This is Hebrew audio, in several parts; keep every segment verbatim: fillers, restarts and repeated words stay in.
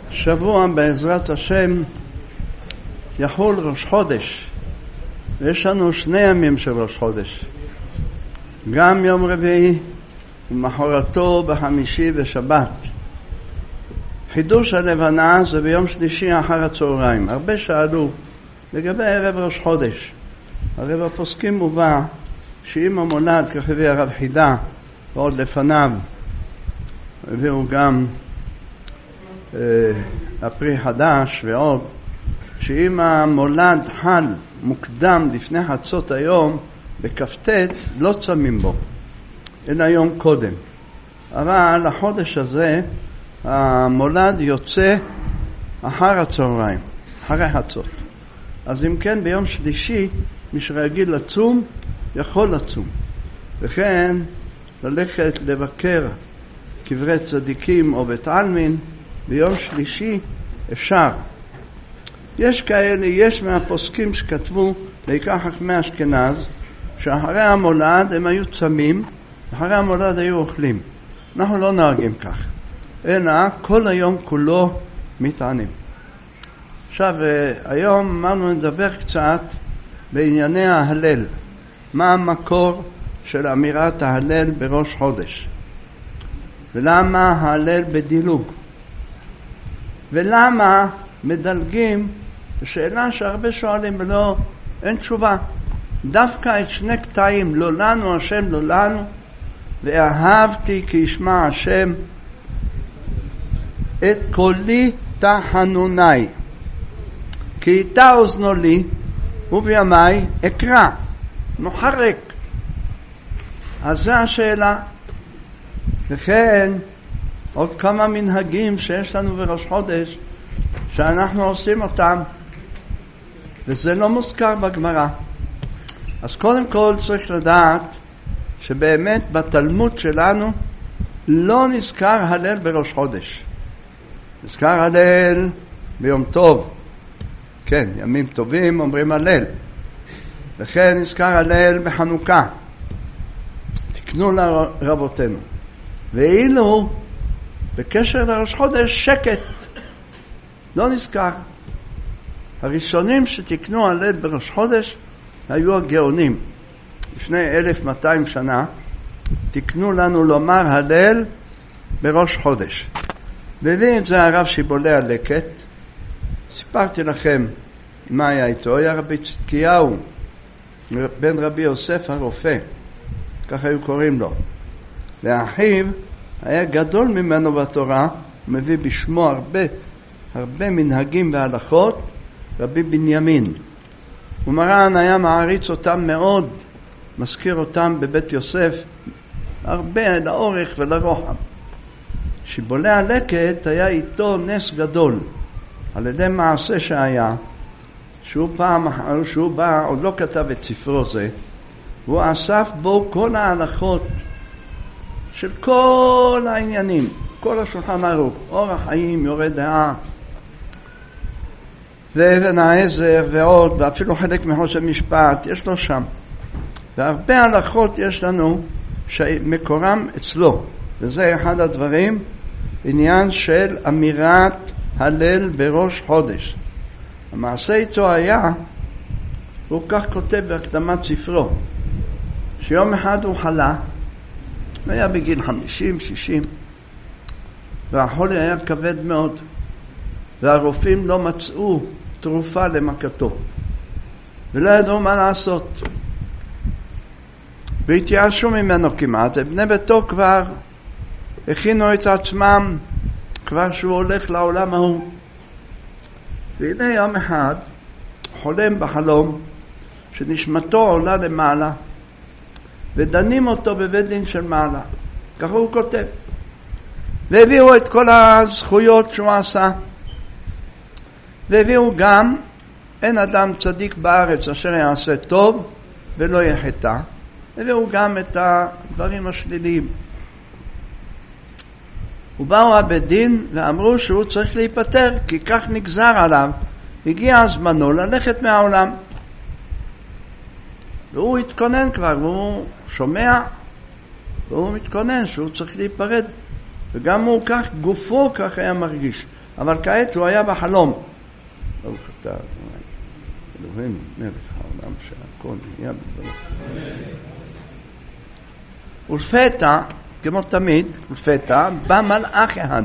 שבוע בעזרת השם יחול ראש חודש, ויש לנו שני ימים של ראש חודש, גם יום רביעי ומחרתו בחמישי ושבת. חידוש הלבנה זה ביום שלישי אחר הצהריים. הרבה שאלו לגבי ערב ראש חודש. הרי בפוסקים מובא שאם המולד, כך הביא הרב חידה ועוד לפניו הביאו גם אה, הפרי חדש ועוד, שאם המולד חל מוקדם לפני חצות היום בכ"ט לא צמים בו אלא יום קודם, אבל החודש הזה המולד יוצא אחר הצהריים, אחרי חצות. אז אם כן ביום שלישי מי שרגיל לצום יכול לצום, וכן ללכת לבקר קברי צדיקים או בית עלמין ביום שלישי אפשר. יש כאלה, יש מהפוסקים שכתבו בעיקר חכמי אשכנז שאחרי המולד הם היו צמים, אחרי המולד היו אוכלים. אנחנו לא נוהגים כך, אלא כל היום כולו מתענים. עכשיו היום אמרנו נדבר קצת בענייני ההלל. מה המקור של אמירת ההלל בראש חודש, ולמה ההלל בדילוג, ולמה מדלגים, שאלה שהרבה שואלים ולא אין תשובה. דווקא את שני קטעים, לא לנו השם לא לנו, ואהבתי כי ישמע השם את קולי תחנוני, כי איתה אוזנו לי ובימי אקרא, נוחרק. אז זו השאלה. וכן עוד כמה מנהגים שיש לנו בראש חודש שאנחנו עושים אותם, וזה לא מוזכר בגמרא. אז קודם כל צריך לדעת שבאמת בתלמוד שלנו לא נזכר הלל בראש חודש. נזכר הלל ביום טוב, כן, ימים טובים אומרים הלל. וכן נזכר הלל בחנוכה, תקנו לרבותינו. ואילו בקשר לראש חודש שקט לא נזכר. הראשונים שתקנו הלל בראש חודש היו הגאונים. לפני אלף מאתיים שנה תקנו לנו לומר הלל בראש חודש. והביא את זה הרב שיבולי הלקט. סיפרתי לכם מה היה איתו. היה רבי צדקיהו בן רבי יוסף הרופא, כך היו קוראים לו. לאחיו היה גדול ממנו בתורה, מביא בשמו הרבה הרבה מנהגים והלכות, רבי בנימין. ומרן היה מעריץ אותם מאוד, מזכיר אותם בבית יוסף הרבה לאורך ולרוחב. שיבולי הלקט היה איתו נס גדול על ידי מעשה שהיה, שהוא פעם אחר שהוא בא, עוד לא כתב את ספרו זה, הוא אסף בו כל ההלכות של כל העניינים, כל השולחן ערוך, אורח חיים, יורה דעה ואבן העזר ועוד, ואפילו חלק מחושן משפט יש לו שם, והרבה הלכות יש לנו שמקורם אצלו. וזה אחד הדברים, עניין של אמירת הלל בראש חודש. המעשה איתו היה, הוא כך כותב בהקדמת ספרו, שיום אחד הוא חלה, היה בגיל חמישים, שישים, והחולי היה כבד מאוד, והרופאים לא מצאו תרופה למכתו, ולא ידעו מה לעשות. והתייאשו ממנו כמעט. בני ביתו כבר הכינו את עצמם, כבר שהוא הולך לעולם ההוא. והנה יום אחד חולם בחלום שנשמתו עולה למעלה, ודנים אותו בבית דין של מעלה. ככה הוא כותב. והביאו את כל הזכויות שהוא עשה, והביאו גם, אין אדם צדיק בארץ אשר יעשה טוב ולא יחטא. הביאו גם את הדברים השליליים. ובאו הבית דין ואמרו שהוא צריך להיפטר, כי כך נגזר עליו, הגיע הזמנו ללכת מהעולם. והוא התכונן כבר, והוא שומע, והוא מתכונן שהוא צריך להיפרד. וגם הוא כך, גופו כך היה מרגיש. אבל כעת הוא היה בחלום. ברוך אתה, אלוהים מלך העולם שהכל נהיה בדברו. ולפתע, כמו תמיד, לפתע, בא מלאך אחד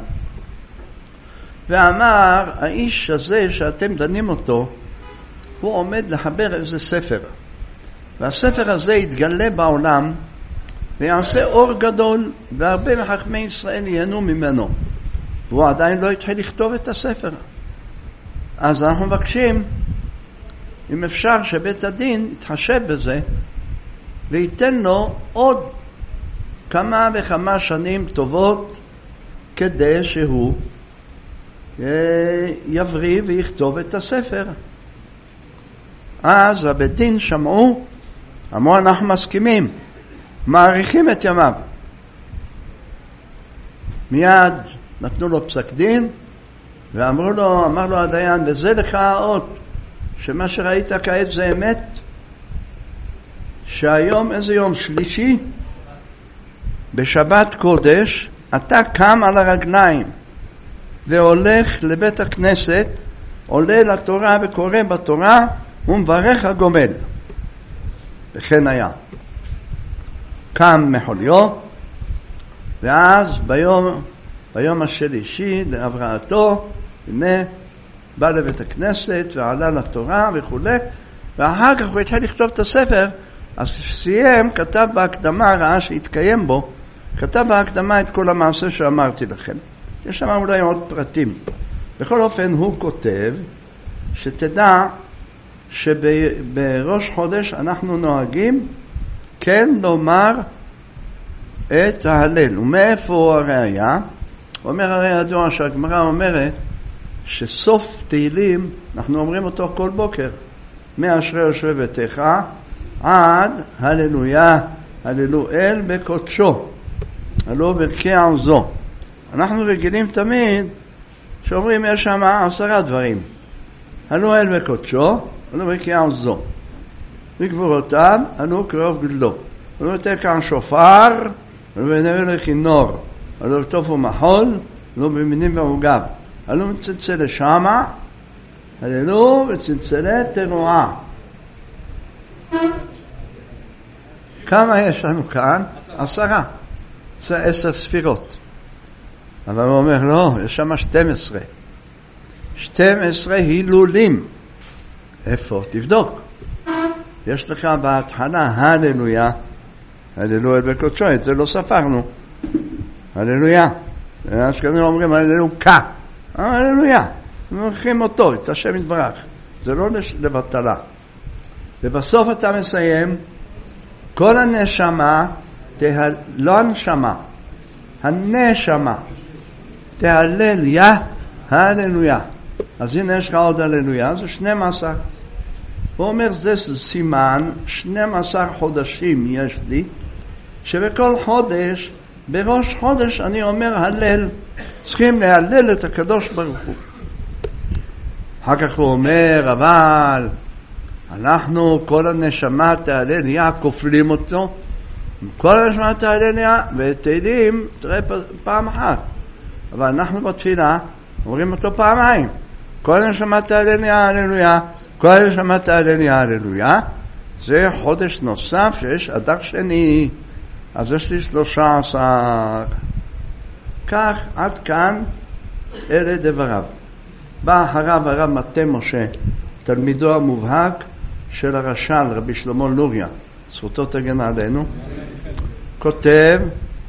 ואמר, האיש הזה שאתם דנים אותו, הוא עומד לחבר איזה ספר, והספר הזה יתגלה בעולם ויעשה אור גדול, והרבה מחכמי ישראל ייהנו ממנו, והוא עדיין לא התחיל לכתוב את הספר. אז אנחנו מבקשים אם אפשר שבית הדין יתחשב בזה וייתן לו עוד כמה וכמה שנים טובות כדי שהוא יבריא ויכתוב את הספר. אז הבית דין שמעו, אמרו אנחנו מסכימים, מעריכים את ימיו. מיד נתנו לו פסק דין ואמרו לו, אמר לו הדיין, וזה לך האות שמה שראית כעת זה אמת, שהיום איזה יום שלישי בשבת קודש אתה קם על הרגליים והולך לבית הכנסת, עולה לתורה וקורא בתורה ומברך הגומל. וכן היה. קם מחוליו, ואז ביום, ביום השלישי להבראתו, הנה בא לבית הכנסת ועלה לתורה וכו', ואחר כך הוא התחיל לכתוב את הספר. אז סיים, כתב בהקדמה, ראה שהתקיים בו, כתב בהקדמה את כל המעשה שאמרתי לכם. יש שם אולי עוד פרטים. בכל אופן הוא כותב שתדע שבראש חודש אנחנו נוהגים כן לומר את ההלל. ומאיפה הראיה? הוא אומר הרי ידוע שהגמרא אומרת שסוף תהילים אנחנו אומרים אותו כל בוקר, מאשרי יושבי ביתך עד הללויה הללו אל בקודשו הלא ברכי עוזו. אנחנו רגילים תמיד שאומרים יש שם עשרה דברים, הלו אל בקודשו הלו ברכי עוזו וגבורותיו הלו קרוב גדלו הלו תקע שופר הלו בנבא לכינור הלו בטוף ומחול הלו במינים ועוגב הלו מצלצל שמה הללו וצלצלי תרועה. כמה יש לנו כאן? עשרה. זה עשר ספירות. אבל הוא אומר, לא, יש שם שתים עשרה. שתים עשרה הילולים. איפה? תבדוק. יש לך בהתחלה, הללויה. הללויה בקודשו, את זה לא ספרנו. הללויה. אשכנזים אומרים, הללוקה. הללויה. מברכים אותו, את השם יתברך. זה לא לבטלה. ובסוף אתה מסיים, כל הנשמה, תהל... לא הנשמה, הנשמה, תהלל יא, הללויה. אז הנה יש לך עוד הללויה, זה שנים עשר. הוא אומר, זה סימן, שנים עשר חודשים יש לי, שבכל חודש, בראש חודש אני אומר הלל, צריכים להלל את הקדוש ברוך הוא. אחר כך הוא אומר, אבל אנחנו כל הנשמה תהלל יא כופלים אותו, כל הנשמה תהלל יא ותהילים תראה פעם אחת, אבל אנחנו בתפילה אומרים אותו פעמיים, כל הנשמה תהלל יא הללויה, כל הנשמה תהלל יא הללויה. זה חודש נוסף שיש אדר שני, אז יש לי שלושה עשר. כך עד כאן אלה דבריו. בא אחריו הרב מטה משה, תלמידו המובהק של הרש"ל רבי שלמה לוריה, זכותו תגן עלינו, כותב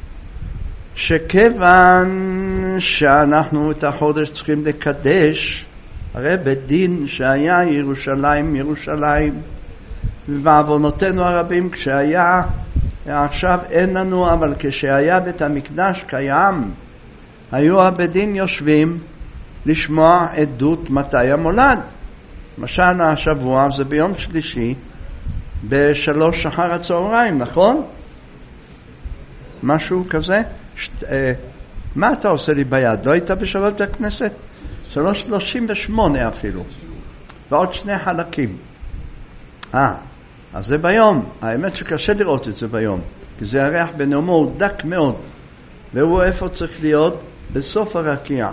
שכיוון שאנחנו את החודש צריכים לקדש, הרי בדין שהיה ירושלים ירושלים, ובעוונותינו הרבים כשהיה, עכשיו אין לנו, אבל כשהיה בית המקדש קיים, היו הבדין יושבים לשמוע עדות מתי המולד. למשל השבוע זה ביום שלישי בשלוש אחר הצהריים, נכון? משהו כזה? שת, אה, מה אתה עושה לי ביד? לא היית בשבת בכנסת? שלוש שלושים ושמונה אפילו, ועוד שני חלקים. אה, אז זה ביום. האמת שקשה לראות את זה ביום, כי זה הריח בנאומו הוא דק מאוד, והוא איפה צריך להיות? בסוף הרקיע.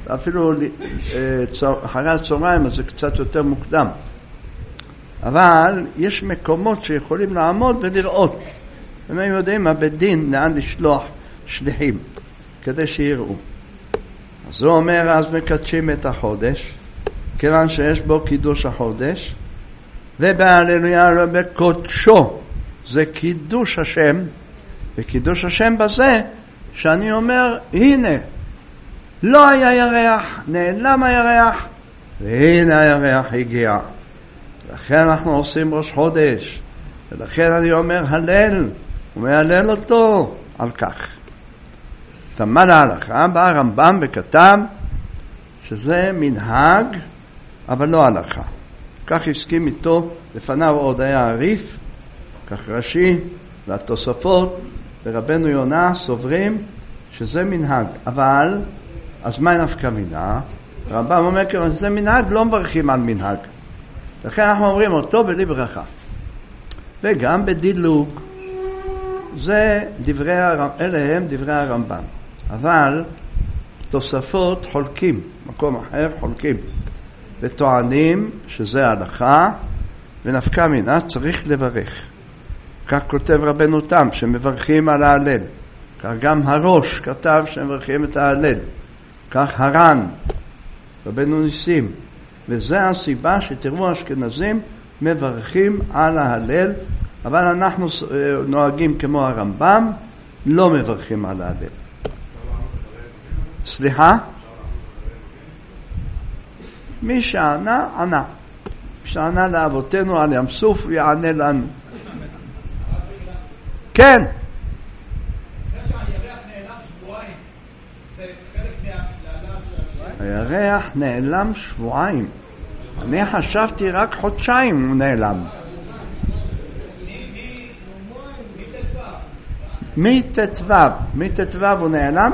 אפילו אחרי הצהריים, אז זה קצת יותר מוקדם. אבל יש מקומות שיכולים לעמוד ולראות. הם יודעים הבית דין לאן לשלוח שליחים, כדי שיראו. אז הוא אומר, אז מקדשים את החודש, כיוון שיש בו קידוש החודש, ובהללויה בקודשו, זה קידוש השם, וקידוש השם בזה, שאני אומר, הנה, לא היה ירח, נעלם הירח, והנה הירח הגיע. לכן אנחנו עושים ראש חודש, ולכן אני אומר הלל, ומהלל אותו על כך. תמה להלכה, בא הרמב"ם וכתב שזה מנהג, אבל לא הלכה. כך הסכים איתו, לפניו עוד היה הריף, כך רש"י והתוספות ורבנו יונה סוברים שזה מנהג. אבל, אז מה נפקא מינה? הרמב"ם אומר, כי זה מנהג, לא מברכים על מנהג. לכן אנחנו אומרים אותו בלי ברכה. וגם בדילוג, זה דברי, אלה הם דברי הרמב"ם. אבל תוספות חולקים, מקום אחר חולקים, וטוענים שזה הלכה, ונפקא מינה צריך לברך. כך כותב רבנו תם, שמברכים על ההלל. כך גם הראש כתב שמברכים את ההלל. כך הר"ן, רבנו ניסים. וזה הסיבה שתראו אשכנזים מברכים על ההלל, אבל אנחנו נוהגים כמו הרמב"ם, לא מברכים על ההלל. סליחה? מי שענה, ענה. מי שענה לאבותינו על ים סוף, יענה לנו. כן. זה שהירח נעלם שבועיים, זה חלק מהעלם של הירח נעלם שבועיים. אני חשבתי רק חודשיים הוא נעלם. מי תתוו? מי תתוו הוא נעלם?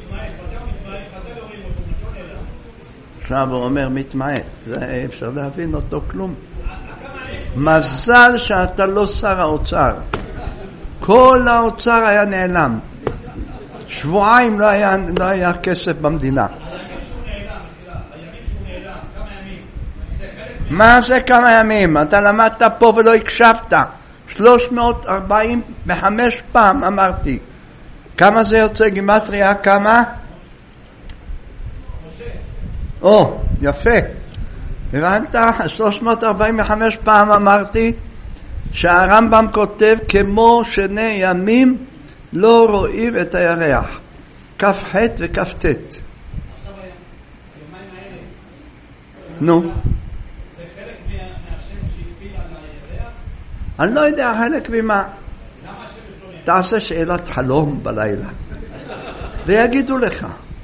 עכשיו הוא אומר מתמעט. זה אפשר להבין אותו כלום. מזל שאתה לא שר האוצר. כל האוצר היה נעלם. שבועיים לא היה, לא היה כסף במדינה. מה זה כמה ימים? אתה למדת פה ולא הקשבת. שלוש מאות ארבעים וחמש פעם אמרתי. כמה זה יוצא גימטריה? כמה? או, יפה. הבנת? שלוש מאות ארבעים וחמש פעם אמרתי שהרמב"ם כותב כמו שני ימים לא רואים את הירח. כף ח' וכף ט'. נו. אני לא יודע חלק ממה. תעשה שאלת חלום בלילה ויגידו לך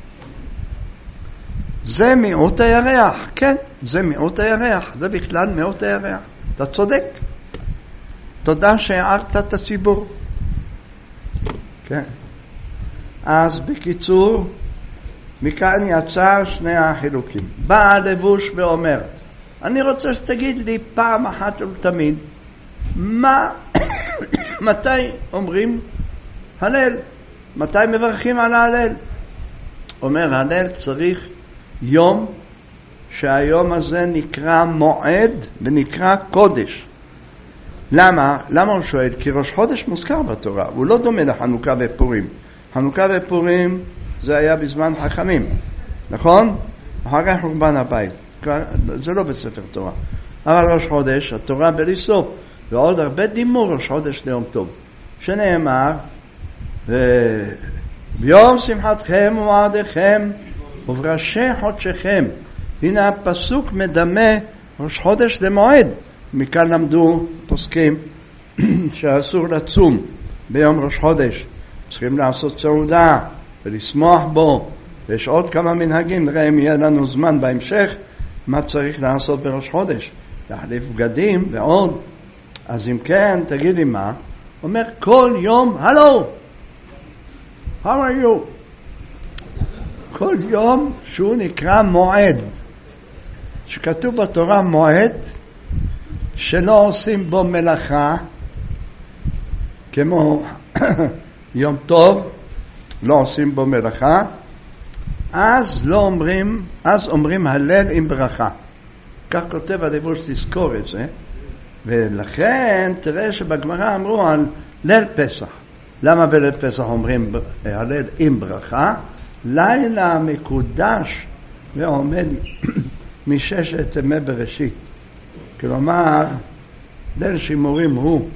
זה מיעוט הירח. כן, זה מיעוט הירח, זה בכלל מיעוט הירח. אתה צודק. תודה שהערת את הציבור. כן. אז בקיצור, מכאן יצא שני החילוקים. בא הלבוש ואומר, אני רוצה שתגיד לי פעם אחת ולתמיד, מה, מתי אומרים הלל? מתי מברכים על ההלל? אומר הלל צריך יום שהיום הזה נקרא מועד ונקרא קודש. למה? למה הוא שואל? כי ראש חודש מוזכר בתורה, הוא לא דומה לחנוכה ופורים. חנוכה ופורים זה היה בזמן חכמים, נכון? אחרי חורבן הבית, זה לא בספר תורה. אבל ראש חודש, התורה בלי סוף, ועוד הרבה דימור ראש חודש ליום טוב, שנאמר, ביום שמחתכם ומועדיכם ובראשי חודשכם. הנה הפסוק מדמה ראש חודש למועד. מכאן למדו פוסקים שאסור לצום ביום ראש חודש, צריכים לעשות סעודה ולשמוח בו, ויש עוד כמה מנהגים. נראה אם יהיה לנו זמן בהמשך מה צריך לעשות בראש חודש, להחליף בגדים ועוד. אז אם כן, תגיד לי מה? אומר כל יום, הלו, how are you? כל יום שהוא נקרא מועד, שכתוב בתורה מועד שלא עושים בו מלאכה, כמו יום טוב, לא עושים בו מלאכה, אז לא אומרים, אז אומרים הלל עם ברכה. כך כותב הדיבור שתזכור את זה, ולכן תראה שבגמרא אמרו על ליל פסח. למה בליל פסח אומרים הלל עם ברכה? לילה מקודש ועומד מששת ימי בראשית. כלומר, ליל שימורים הוא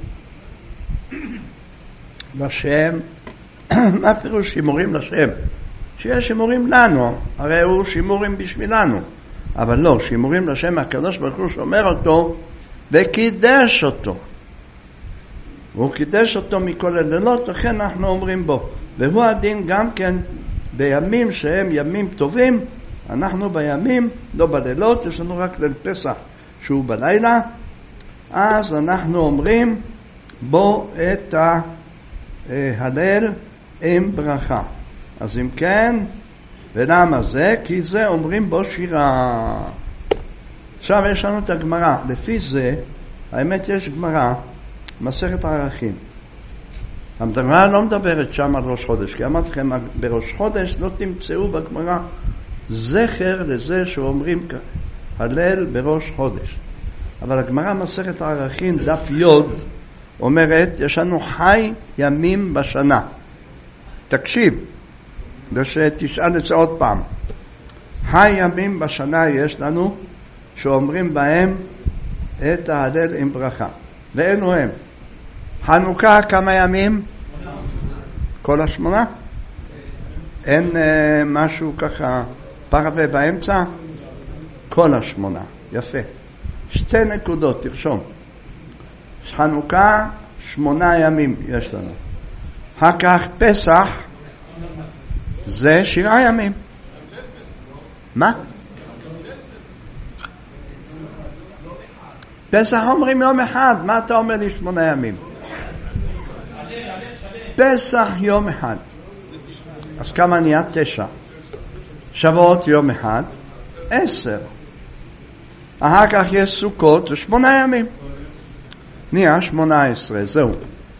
לשם. מה פירוש שימורים לשם? שיש שימורים לנו, הרי הוא שימורים בשבילנו. אבל לא, שימורים לשם הקדוש ברוך הוא שאומר אותו וקידש אותו. הוא קידש אותו מכל הלילות, לכן אנחנו אומרים בו. והוא הדין גם כן בימים שהם ימים טובים, אנחנו בימים, לא בלילות, יש לנו רק ליל פסח שהוא בלילה, אז אנחנו אומרים בו את ההלל עם ברכה. אז אם כן, ולמה זה? כי זה אומרים בו שירה. עכשיו יש לנו את הגמרא. לפי זה, האמת יש גמרא, מסכת ערכים. הגמרא לא מדברת שם על ראש חודש, כי אמרתי לכם, בראש חודש לא תמצאו בגמרא זכר לזה שאומרים הלל בראש חודש. אבל הגמרא מסכת ערכים, דף יוד, אומרת, יש לנו חי ימים בשנה. תקשיב, ושתשאל את זה עוד פעם. חי ימים בשנה יש לנו, שאומרים בהם את ההלל עם ברכה. ואינו הם. חנוכה כמה ימים? כל השמונה? אין אה, משהו ככה פרווה באמצע? כל השמונה. יפה. שתי נקודות, תרשום. חנוכה שמונה ימים יש לנו. אחר כך פסח זה שבעה ימים. מה? פסח אומרים יום אחד, מה אתה אומר לי שמונה ימים? פסח יום אחד. אז כמה נהיה? תשע. שבועות יום אחד, עשר. אחר כך יש סוכות, זה שמונה ימים. נהיה שמונה עשרה, זהו.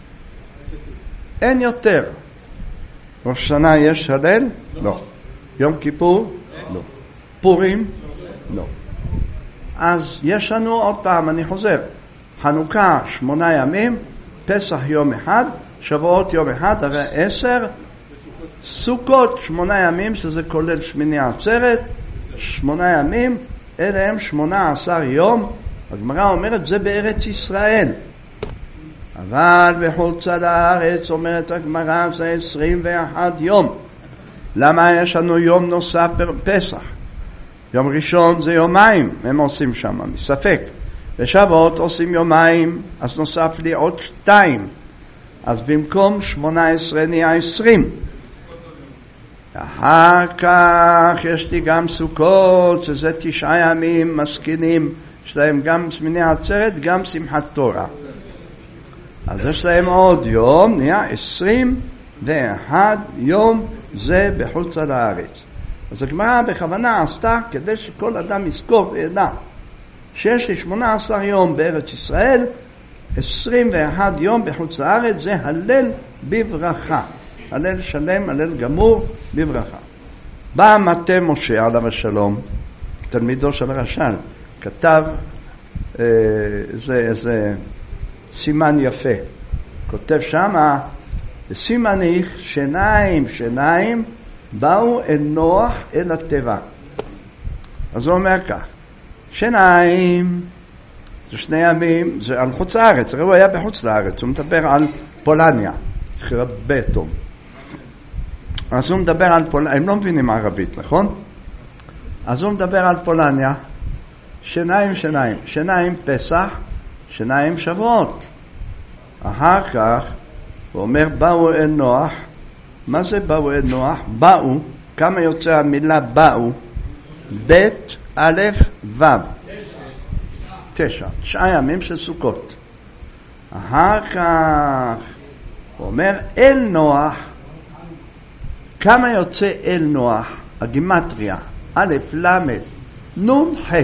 אין יותר. ראש שנה יש הלל? לא. יום כיפור? לא. פורים? לא. אז יש לנו עוד פעם, אני חוזר. חנוכה שמונה ימים, פסח יום אחד, שבועות יום אחד, הרי עשר, סוכות שמונה ימים, שזה כולל שמיני עצרת, שמונה ימים, אלה הם שמונה עשר יום. הגמרא אומרת, זה בארץ ישראל. אבל בחוץ לארץ אומרת הגמרא, זה עשרים ואחד יום. למה יש לנו יום נוסף פסח? יום ראשון זה יומיים, הם עושים שם, מספק. בשבועות עושים יומיים, אז נוסף לי עוד שתיים. אז במקום שמונה עשרה נהיה עשרים. אחר כך יש לי גם סוכות, שזה תשעה ימים מסכינים, יש להם גם שמיני עצרת, גם שמחת תורה. אז יש להם עוד יום, נהיה עשרים ואחד יום, זה בחוץ לארץ. אז הגמרא בכוונה עשתה כדי שכל אדם יזכור וידע שיש לי שמונה עשר יום בארץ ישראל, עשרים ואחד יום בחוץ לארץ, זה הלל בברכה. הלל שלם, הלל גמור בברכה. בא מטה משה עליו השלום, תלמידו של רש"ל, כתב אה, איזה, איזה סימן יפה. כותב שמה, סימניך שניים שניים באו אל נוח אל הטבע. אז הוא אומר כך, שניים, זה שני ימים, זה על חוץ לארץ, הרי הוא היה בחוץ לארץ, הוא מדבר על פולניה, חרבטום. אז הוא מדבר על פולניה, הם לא מבינים ערבית, נכון? אז הוא מדבר על פולניה, שניים שניים, שניים פסח, שניים שבועות. אחר כך, הוא אומר, באו אל נוח. מה זה באו אל נוח? באו, כמה יוצא המילה באו? בית א' ו'. תשע. תשעה ימים של סוכות. אחר כך, הוא אומר, אל נוח. כמה יוצא אל נוח? הגימטריה. א' למד, נון ח'.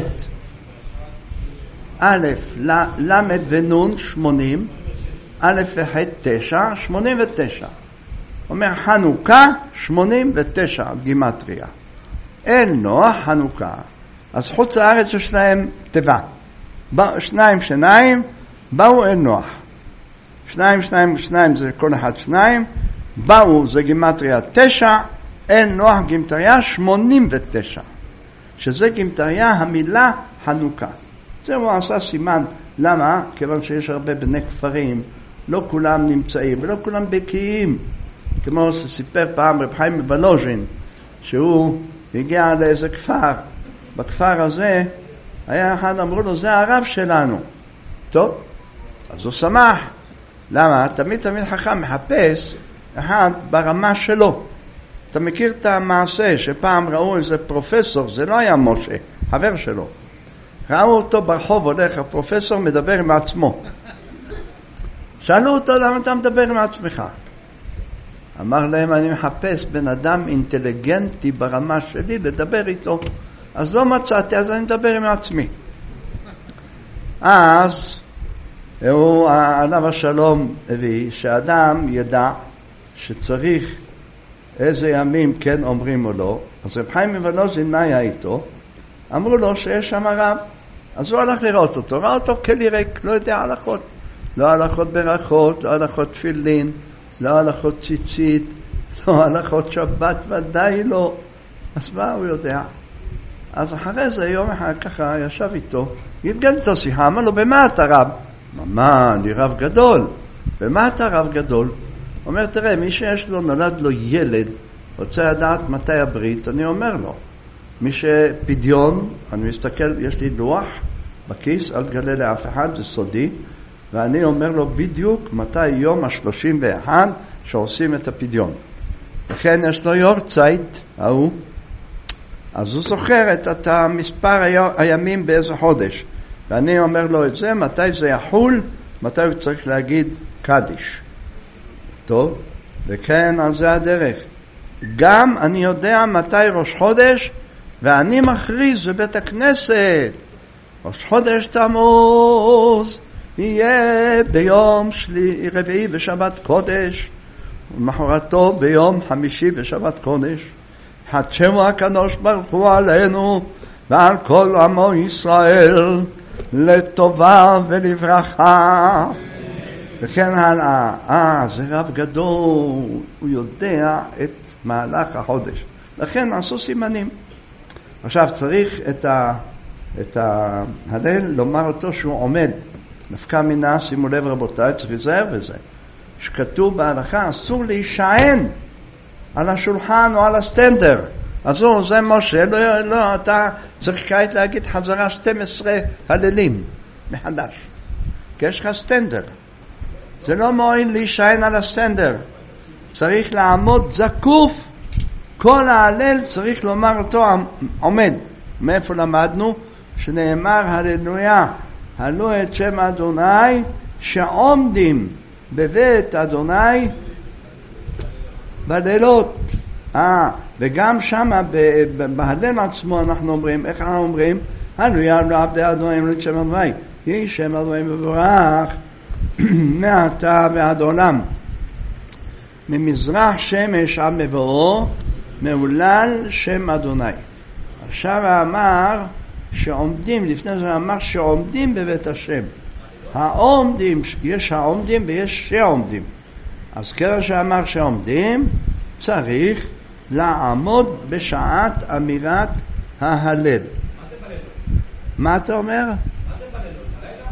א' למד ונון שמונים. א' וח' תשע, שמונים ותשע. אומר חנוכה, שמונים ותשע, גימטריה. אל נוח חנוכה. אז חוץ לארץ יש להם טבע. שניים שניים באו אל נוח. שניים שניים שניים זה כל אחד שניים. באו זה גימטריה תשע. אל נוח גימטריה שמונים ותשע. שזה גימטריה המילה חנוכה. זה הוא עשה סימן. למה? כיוון שיש הרבה בני כפרים. לא כולם נמצאים ולא כולם בקיאים. כמו שסיפר פעם רב חיים מבלוז'ין, שהוא הגיע לאיזה כפר. בכפר הזה היה אחד, אמרו לו, זה הרב שלנו. טוב, אז הוא שמח. למה? תמיד תמיד חכם מחפש אחד ברמה שלו. אתה מכיר את המעשה שפעם ראו איזה פרופסור, זה לא היה משה, חבר שלו. ראו אותו ברחוב הולך, הפרופסור מדבר עם עצמו. שאלו אותו, למה אתה מדבר עם עצמך? אמר להם, אני מחפש בן אדם אינטליגנטי ברמה שלי לדבר איתו. אז לא מצאתי, אז אני מדבר עם עצמי. אז הוא, עליו השלום הביא, שאדם ידע שצריך איזה ימים כן אומרים או לא. אז רב חיים מבלוז'ין, מה היה איתו? אמרו לו שיש שם רב. אז הוא הלך לראות אותו, ראה אותו כלי ריק, לא יודע הלכות. לא הלכות ברכות, לא הלכות תפילין, לא הלכות ציצית, לא הלכות שבת, ודאי לא. אז מה הוא יודע? אז אחרי זה יום אחד ככה ישב איתו, גלגל את השיחה, אמר לו, במה אתה רב? מה, אני רב גדול. במה אתה רב גדול? אומר, תראה, מי שיש לו, נולד לו ילד, רוצה לדעת מתי הברית, אני אומר לו. מי שפדיון, אני מסתכל, יש לי לוח בכיס, אל תגלה לאף אחד, זה סודי, ואני אומר לו בדיוק מתי יום השלושים ואחד שעושים את הפדיון. לכן יש לו יורצייט, ההוא, אז הוא זוכר את, את המספר הימים באיזה חודש. ואני אומר לו את זה, מתי זה יחול, מתי הוא צריך להגיד קדיש. טוב, וכן על זה הדרך. גם אני יודע מתי ראש חודש, ואני מכריז בבית הכנסת. ראש חודש תמוז יהיה ביום שלי, רביעי בשבת קודש, ומחרתו ביום חמישי בשבת קודש. חדשנו הקדוש ברוך הוא עלינו ועל כל עמו ישראל לטובה ולברכה. וכן הלאה. אה, זה רב גדול, הוא יודע את מהלך החודש. לכן עשו סימנים. עכשיו צריך את ה את ההלל לומר אותו שהוא עומד. נפקא מינה, שימו לב רבותיי, צריך להיזהר בזה. שכתוב בהלכה, אסור להישען על השולחן או על הסטנדר. אז הוא, זה משה, לא, לא, אתה צריך כעת להגיד חזרה שתים עשרה הללים מחדש. כי יש לך סטנדר. זה לא מועיל להישען על הסטנדר. צריך לעמוד זקוף. כל ההלל צריך לומר אותו עומד. מאיפה למדנו? שנאמר הללויה, הלו את שם אדוני, שעומדים בבית אדוני בלילות. אה, וגם שם בהלל עצמו אנחנו אומרים, איך אנחנו אומרים? הלויה לעבדי אדוני, הלו את שם אדוני, יהי שם אדוני מבורך מעתה ועד עולם. ממזרח שמש עד מבואו מעולל שם אדוני. עכשיו אמר שעומדים, לפני זה אמר שעומדים בבית השם. העומדים, יש העומדים ויש שעומדים. אז כדי שאמר שעומדים, צריך לעמוד בשעת אמירת ההלל. מה זה בלילות? מה אתה אומר? מה זה בלילות? הלילה?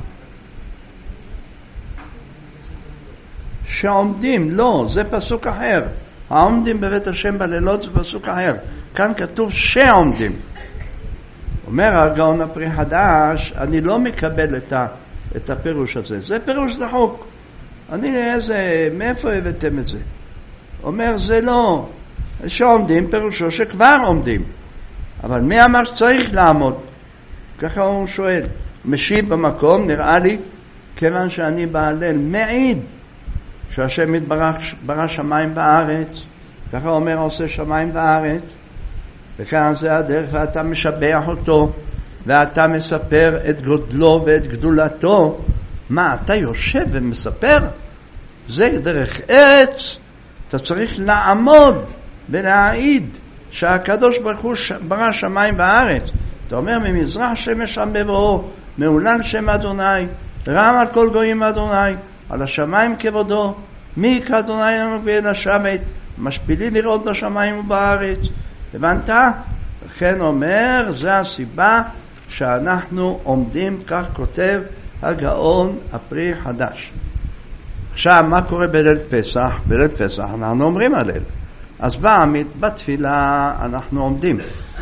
שעומדים, לא, זה פסוק אחר. העומדים בבית השם בלילות זה פסוק אחר. כאן כתוב שעומדים. אומר הגאון הפרי חדש, אני לא מקבל את, ה, את הפירוש הזה. זה פירוש דחוק. אני איזה, מאיפה הבאתם את זה? אומר, זה לא. שעומדים פירושו שכבר עומדים. אבל מי אמר שצריך לעמוד? ככה הוא שואל. משיב במקום, נראה לי, כיוון שאני בהלל מעיד שהשם יתברך ברא שמיים וארץ. ככה אומר, עושה שמיים וארץ. וכאן זה הדרך, ואתה משבח אותו, ואתה מספר את גודלו ואת גדולתו. מה, אתה יושב ומספר? זה דרך ארץ. אתה צריך לעמוד ולהעיד שהקדוש ברוך הוא ברא שמיים וארץ. אתה אומר, ממזרח שמש שם בבואו, מעולן שם אדוני, רם על כל גויים אדוני, על השמיים כבודו, מי יקרא אדוני לנו ואל השבת, משפילי לראות בשמיים ובארץ. הבנת? לכן אומר, זה הסיבה שאנחנו עומדים, כך כותב הגאון הפרי חדש. עכשיו, מה קורה בליל פסח? בליל פסח אנחנו אומרים הליל. אז בעמית, בתפילה אנחנו עומדים.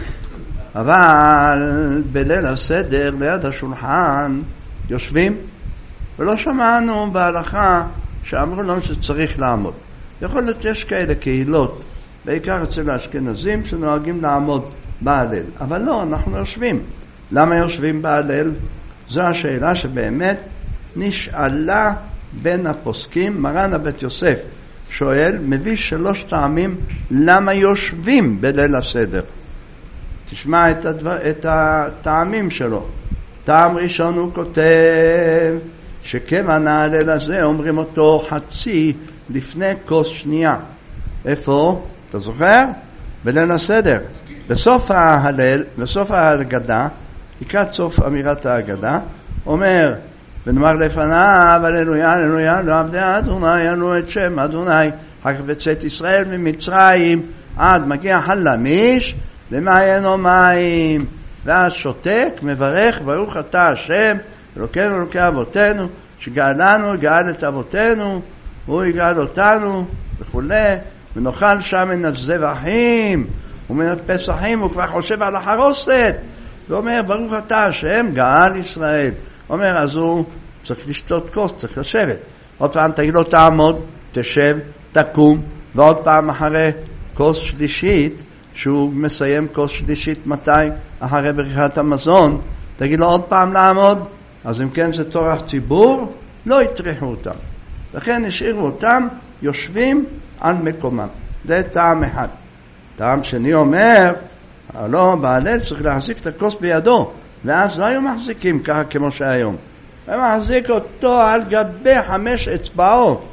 אבל בליל הסדר, ליד השולחן, יושבים, ולא שמענו בהלכה שאמרו לנו שצריך לעמוד. יכול להיות שיש כאלה קהילות, בעיקר אצל האשכנזים, שנוהגים לעמוד בהלל. אבל לא, אנחנו יושבים. למה יושבים בהלל? זו השאלה שבאמת נשאלה בין הפוסקים. מרן הבית יוסף שואל, מביא שלוש טעמים למה יושבים בליל הסדר. תשמע את, הדבר, את הטעמים שלו. טעם ראשון הוא כותב שכיוון ההלל הזה אומרים אותו חצי לפני כוס שנייה. איפה? אתה זוכר? בליל הסדר. בסוף ההלל, בסוף ההגדה, לקראת סוף אמירת ההגדה, אומר, ונאמר לפניו, הללויה, הללויה, לא עבדי אדוני, עלו את שם אדוני, אחר כך בצאת ישראל ממצרים, עד מגיע חלמיש, למעיינו מים, ואז שותק, מברך, ברוך אתה השם, אלוקינו אלוקי אבותינו, שגאלנו, גאל את אבותינו, הוא יגאל אותנו, וכו', ונאכל שם מן הזבחים, ומן הפסחים, הוא כבר חושב על החרוסת, ואומר, ברוך אתה השם, גאל ישראל. אומר, אז הוא צריך לשתות כוס, צריך לשבת. עוד פעם תגיד לו, תעמוד, תשב, תקום, ועוד פעם אחרי כוס שלישית, שהוא מסיים כוס שלישית מתי? אחרי ברכת המזון, תגיד לו עוד פעם לעמוד. אז אם כן זה תורך ציבור, לא יטרחו אותם. לכן השאירו אותם יושבים על מקומם. זה טעם אחד. טעם שני אומר, לא, בהלל צריך להחזיק את הכוס בידו, ואז לא היו מחזיקים ככה כמו שהיום. הם מחזיק אותו על גבי חמש אצבעות.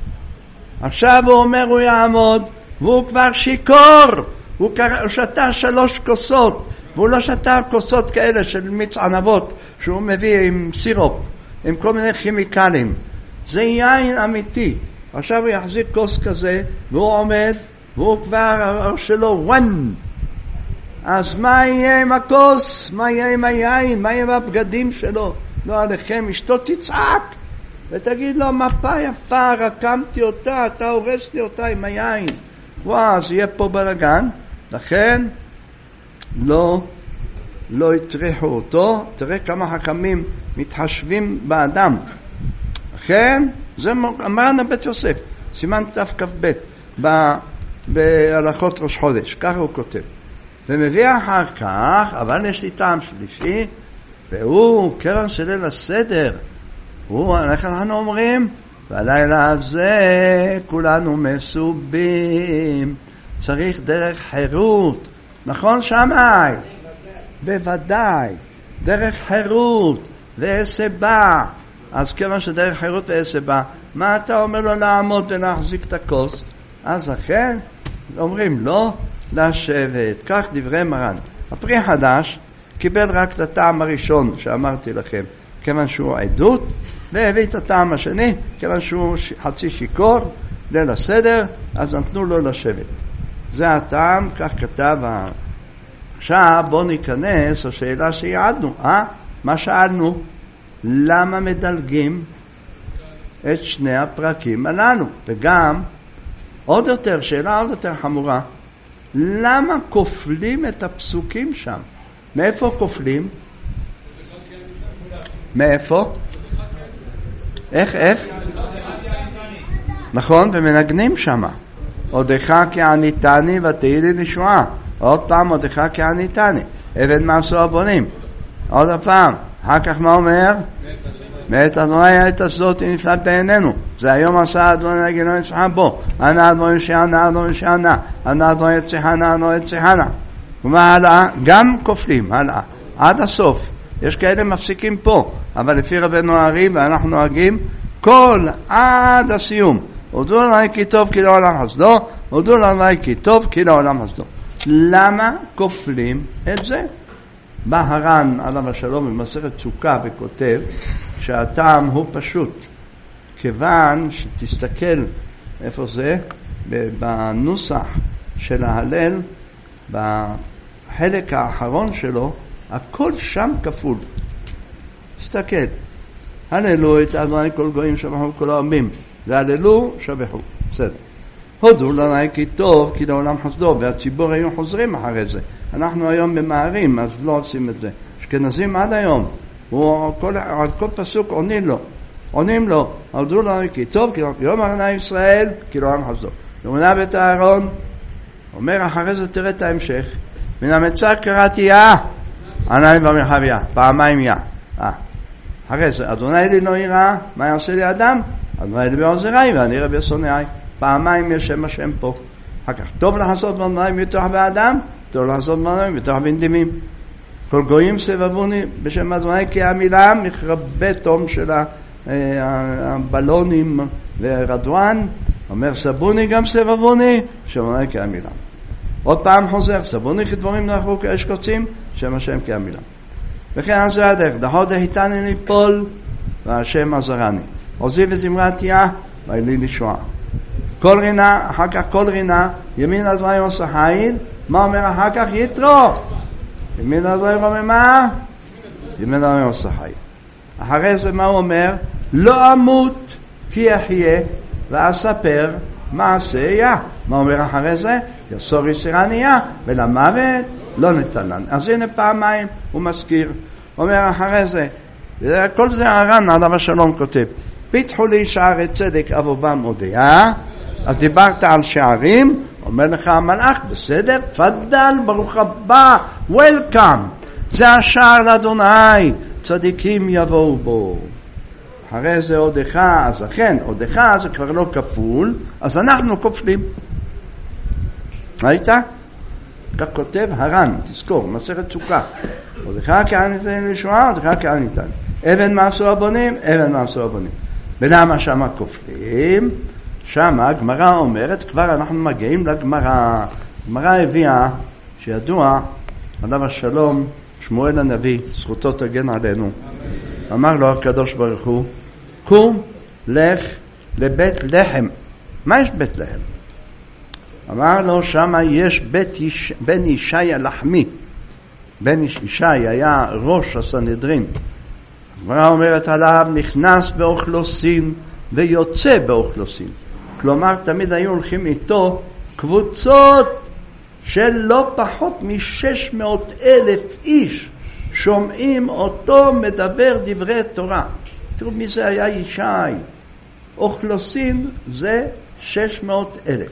עכשיו הוא אומר הוא יעמוד, והוא כבר שיקור, הוא שתה שלוש כוסות, והוא לא שתה כוסות כאלה של מיץ ענבות, שהוא מביא עם סירופ, עם כל מיני כימיקלים. זה יין אמיתי. עכשיו הוא יחזיק כוס כזה, והוא עומד, והוא כבר, הראש שלו וואן. אז מה יהיה עם הכוס? מה יהיה עם היין? מה יהיה עם הבגדים שלו? לא עליכם, אשתו תצעק ותגיד לו, מפה יפה, רקמתי אותה, אתה הורס לי אותה עם היין. וואו, אז יהיה פה בלגן. לכן לא לא יטרחו אותו. תראה כמה חכמים מתחשבים באדם. לכן זה מרן הבית יוסף, סימן תכ"ב בהלכות ראש חודש, ככה הוא כותב. ומביא אחר כך, אבל יש לי טעם שלישי, והוא קרן של ליל הסדר. הוא, אנחנו אומרים, בלילה הזה כולנו מסובים, צריך דרך חירות. נכון שמאי? בוודאי. דרך חירות ועשבה. אז כיוון שדרך חירות ועשבה, מה אתה אומר לו לעמוד ולהחזיק את הכוס? אז לכן אומרים לא לשבת. כך דברי מרן. הפרי חדש קיבל רק את הטעם הראשון שאמרתי לכם, כיוון שהוא עדות, והביא את הטעם השני, כיוון שהוא חצי שיקור, ליל הסדר, אז נתנו לו לשבת. זה הטעם, כך כתב. עכשיו בוא ניכנס לשאלה שיעדנו. אה? מה שאלנו? למה מדלגים את שני הפרקים הללו? וגם, עוד יותר, שאלה עוד יותר חמורה, למה כופלים את הפסוקים שם? מאיפה כופלים? מאיפה? איך, איך? נכון, ומנגנים שם. עודך כי עניתני ותהי לי לישועה. עוד פעם, עודך כי עניתני. עבד מעשו הבונים. עוד פעם. אחר כך מה אומר? מאת אדוני העת הזאת היא נפלט בעינינו. זה היום עשה אדוני נגינו יצחן בו. ענה אדוני ישענה, אדוני ישענה. ענה אדוני יצחנה, אדוני יצחנה. ומה הלאה? גם כופלים, הלאה. עד הסוף. יש כאלה מפסיקים פה. אבל לפי רבנו הארי, ואנחנו נוהגים, כל עד הסיום. הודו לנו כי טוב כי לעולם חסדו. הודו לנו כי טוב כי לעולם חסדו. למה כופלים את זה? בא הר"ן עליו השלום במסכת סוכה וכותב שהטעם הוא פשוט, כיוון שתסתכל איפה זה בנוסח של ההלל, בחלק האחרון שלו הכל שם כפול. תסתכל, הללו את אדוני כל גויים שבחו כל העמים, זה הללו שבחו, בסדר. הודו לאדוני כי טוב כי לעולם חסדו, והציבור היו חוזרים אחרי זה. אנחנו היום במערים אז לא עושים את זה. אשכנזים עד היום הוא כל, על כל פסוק עונים לו עונים לו הודו לאדוני כי טוב כי יום אדוני ישראל כי לעולם חסדו. יומנה בית הארון אומר אחרי זה תראה את ההמשך, מן המצע קראתי יה עניים במרחביה, פעמיים יה. אה. אחרי זה אדוני לי לא יראה, מה יעשה לי אדם? אדוני לי בעוזרי ואני רבי שונאי. פעמיים יש שם השם פה. אחר כך טוב לעשות בניים בתוך באדם, טוב לעשות בניים בתוך בנדימים. כל גויים סבבוני בשם אדוני כי המילה מכרבה תום של הבלונים ורדואן, אומר סבוני גם סבבוני שם אדוני כי המילה. עוד פעם חוזר, סבוני כדבורים נחרו כאש קוצים, שם השם כי המילה. וכן על זה הדרך, דחות דהיתני ליפול והשם עזרני. עוזיב את זמרתיה ואלי לשועה. כל רינה, אחר כך כל רינה, ימין אדוני עושה חיל, מה אומר אחר כך? יתרו. ימין אדוני רוממה, ימין אדוני עושה חיל. אחרי זה מה הוא אומר? לא אמות כי אחיה ואספר מעשה יה. מה אומר אחרי זה? יסור יסירניה ולמוות לא נתנן. אז הנה פעמיים הוא מזכיר. אומר אחרי זה, כל זה הר"ן עליו השלום כותב, פיתחו לי שערי צדק אבובם הודיה. אז דיברת על שערים, אומר לך המלאך, בסדר, פדל, ברוך הבא, וולקאם, זה השער לאדוני, צדיקים יבואו בו. אחרי זה עודך, אז אכן, עודך זה כבר לא כפול, אז אנחנו כופלים. ראית? כך כותב הר"ן, תזכור, מסכת סוכה. עודך כאן ניתן לישועה, עודך כאן ניתן. אבן מעשו הבונים, אבן מעשו הבונים. ולמה שמה כופלים? שמה הגמרא אומרת, כבר אנחנו מגיעים לגמרא. הגמרא הביאה, שידוע, עליו השלום, שמואל הנביא, זכותו תגן עלינו. אמר לו הקדוש ברוך הוא, קום, לך לבית לחם. מה יש בית לחם? אמר לו, שמה יש בית יש... בן ישי הלחמי. בן ישי היה ראש הסנהדרין. הגמרא אומרת עליו, נכנס באוכלוסין ויוצא באוכלוסין. כלומר, תמיד היו הולכים איתו קבוצות של לא פחות מ-שש מאות אלף איש שומעים אותו מדבר דברי תורה. תראו מי זה היה ישי. אוכלוסין זה שש מאות אלף.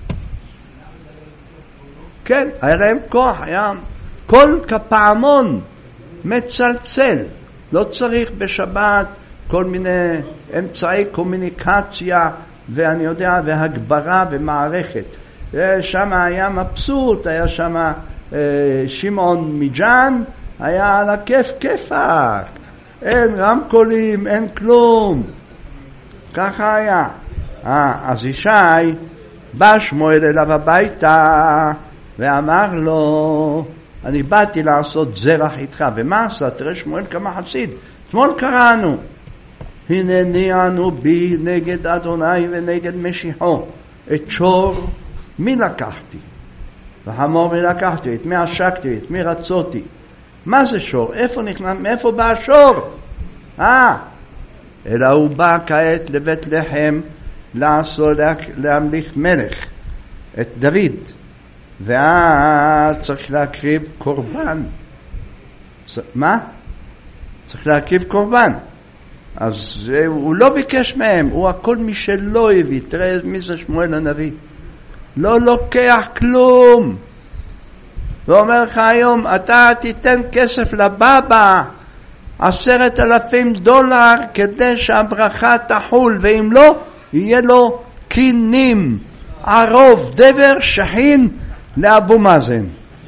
כן, היה להם כוח, היה כל כפעמון מצלצל. לא צריך בשבת כל מיני אמצעי קומוניקציה ואני יודע, והגברה ומערכת. שם היה מבסוט, היה שם אה, שמעון מג'אן, היה על הכיף כיפק. אין רמקולים, אין כלום. ככה היה. אה, אז ישי בא שמואל אליו הביתה ואמר לו, אני באתי לעשות זרח איתך. ומה עשה? תראה שמואל כמה חסיד. אתמול קראנו. הנני אנו בי נגד אדוני ונגד משיחו. את שור מי לקחתי? וחמור מי לקחתי? את מי עשקתי? את מי רצותי? מה זה שור? איפה נכנס? מאיפה בא השור? אה, אלא הוא בא כעת לבית לחם לעשות, להמליך מלך את דוד. ואז צריך להקריב קורבן. מה? צריך להקריב קורבן. אז הוא לא ביקש מהם, הוא הכל מי שלא הביא. תראה מי זה שמואל הנביא. לא לוקח כלום. ואומר לך היום, אתה תיתן כסף לבבא, עשרת אלפים דולר, כדי שהברכה תחול, ואם לא, יהיה לו קינים, ערוב, דבר, שכין, לאבו מאזן.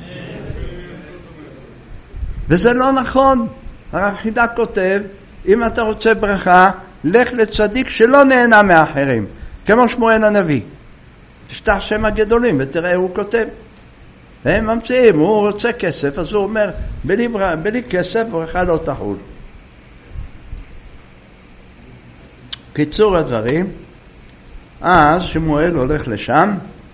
וזה לא נכון. הרב חידה כותב, אם אתה רוצה ברכה, לך לצדיק שלא נהנה מאחרים, כמו שמואל הנביא. תפתח שם הגדולים ותראה הוא כותב. הם ממציאים, הוא רוצה כסף, אז הוא אומר, בלי, בלי כסף ברכה לא תחול. קיצור הדברים, אז שמואל הולך לשם,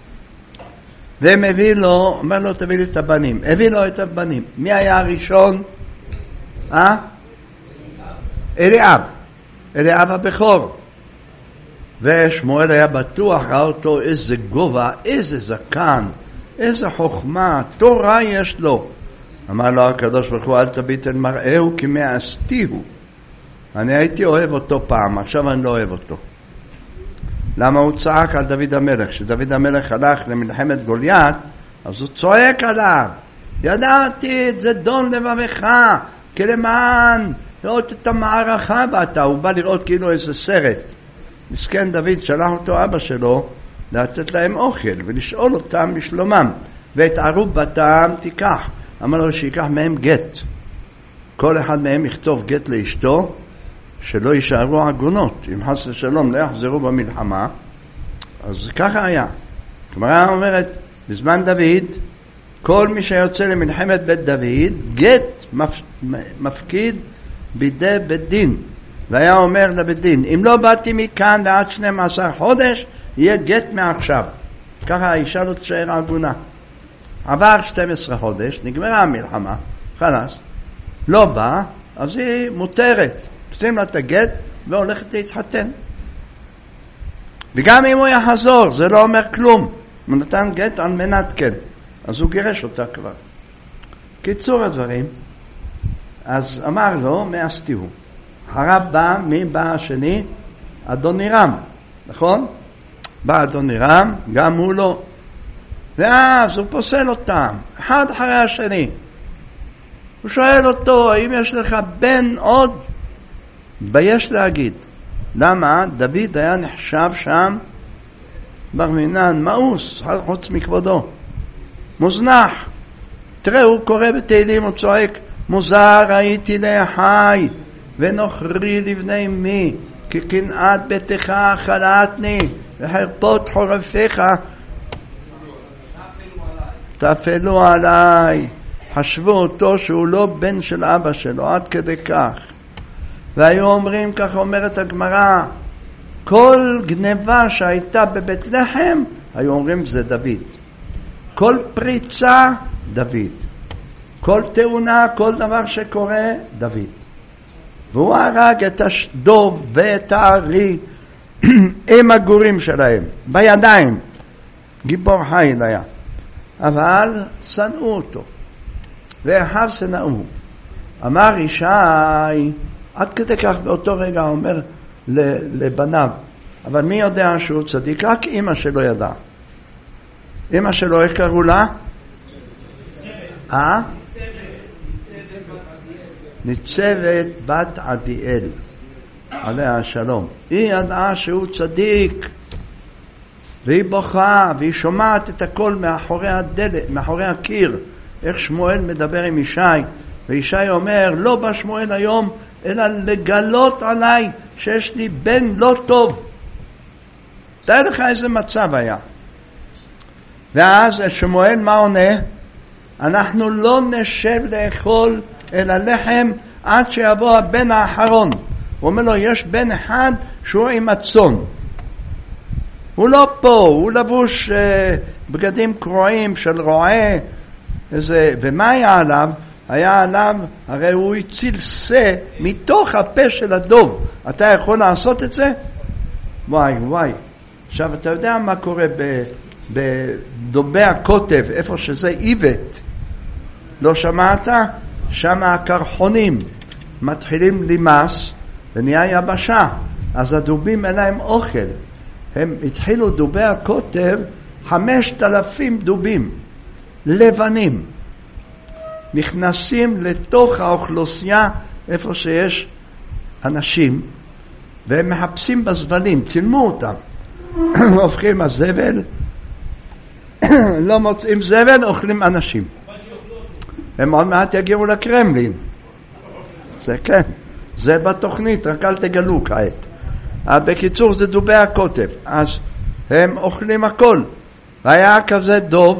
ומביא לו, אומר לו תביא לי את הבנים, הביא לו את הבנים. מי היה הראשון? אה? אליאב, אליאב הבכור. ושמואל היה בטוח, ראה אותו איזה גובה, איזה זקן, איזה חוכמה, תורה יש לו. אמר לו הקדוש ברוך הוא, אל תביט אל מראהו כי מאסתיהו. אני הייתי אוהב אותו פעם, עכשיו אני לא אוהב אותו. למה הוא צעק על דוד המלך? כשדוד המלך הלך למלחמת גוליית, אז הוא צועק עליו, ידעתי את זדון לבבך, כי למען לראות את המערכה באתה. הוא בא לראות כאילו איזה סרט. מסכן דוד שלח אותו אבא שלו לתת להם אוכל ולשאול אותם בשלומם, ואת ערוב בתם תיקח. אמר לו שיקח מהם גט, כל אחד מהם יכתוב גט לאשתו, שלא יישארו עגונות, אם חס ושלום לא יחזרו במלחמה. אז ככה היה. כלומר אומרת, בזמן דוד, כל מי שיוצא למלחמת בית דוד, גט מפ... מפקיד בידי בית דין, והיה אומר לבית דין, אם לא באתי מכאן ועד שנים עשר חודש, יהיה גט מעכשיו. ככה האישה לא תשאר עגונה. עבר שנים עשר חודש, נגמרה המלחמה, חלס, לא בא, אז היא מותרת. פסים לה את הגט והולכת להתחתן. וגם אם הוא יחזור, זה לא אומר כלום. הוא נתן גט על מנת כן. אז הוא גירש אותה כבר. קיצור הדברים, אז אמר לו, מאסתיהו. הרב בא, מי בא השני? אדונירם, נכון? בא אדונירם, גם הוא לא. ואז הוא פוסל אותם, אחד אחרי השני. הוא שואל אותו, האם יש לך בן עוד? בייש להגיד. למה? דוד היה נחשב שם בר מינן, מאוס, חוץ מכבודו. מוזנח. תראה, הוא קורא בתהילים, הוא צועק, מוזר הייתי לאחי, ונוכרי לבני מי, כי קנאת ביתך חלתני, וחרפות חורפיך תפלו עליי. חשבו אותו שהוא לא בן של אבא שלו, עד כדי כך. והיו אומרים, כך אומרת הגמרא, כל גניבה שהייתה בבית לחם, היו אומרים זה דוד. כל פריצה, דוד. כל תאונה, כל דבר שקורה, דוד. והוא הרג את השדוב ואת הארי עם הגורים שלהם, בידיים. גיבור חיל היה. אבל שנאו אותו. ואחיו שנאו. אמר ישי, עד כדי כך באותו רגע אומר לבניו, אבל מי יודע שהוא צדיק? רק אמא שלו ידע. אמא שלו, איך קראו לה? אה? ניצבת בת עדיאל, עליה השלום. היא ידעה שהוא צדיק, והיא בוכה, והיא שומעת את הכל מאחורי הדלת, מאחורי הקיר, איך שמואל מדבר עם ישי, וישי אומר, לא בא שמואל היום, אלא לגלות עליי שיש לי בן לא טוב. תאר לך איזה מצב היה. ואז שמואל מה עונה? אנחנו לא נשב לאכול אלא לחם עד שיבוא הבן האחרון. הוא אומר לו, יש בן אחד שהוא עם הצאן. הוא לא פה, הוא לבוש אה, בגדים קרועים של רועה. איזה, ומה היה עליו? היה עליו, הרי הוא הציל שא מתוך הפה של הדוב. אתה יכול לעשות את זה? וואי וואי. עכשיו אתה יודע מה קורה בדובי הקוטב, איפה שזה איבט. לא שמעת? שם הקרחונים מתחילים למס ונהיה יבשה. אז הדובים אין להם אוכל. הם התחילו דובי הקוטב, חמשת אלפים דובים לבנים. נכנסים לתוך האוכלוסייה איפה שיש אנשים, והם מחפשים בזבלים, צילמו אותם. הופכים הזבל, לא מוצאים זבל, אוכלים אנשים. הם עוד מעט יגיעו לקרמלין. זה כן, זה בתוכנית, רק אל תגלו כעת. בקיצור זה דובי הקוטב, אז הם אוכלים הכל. והיה כזה דוב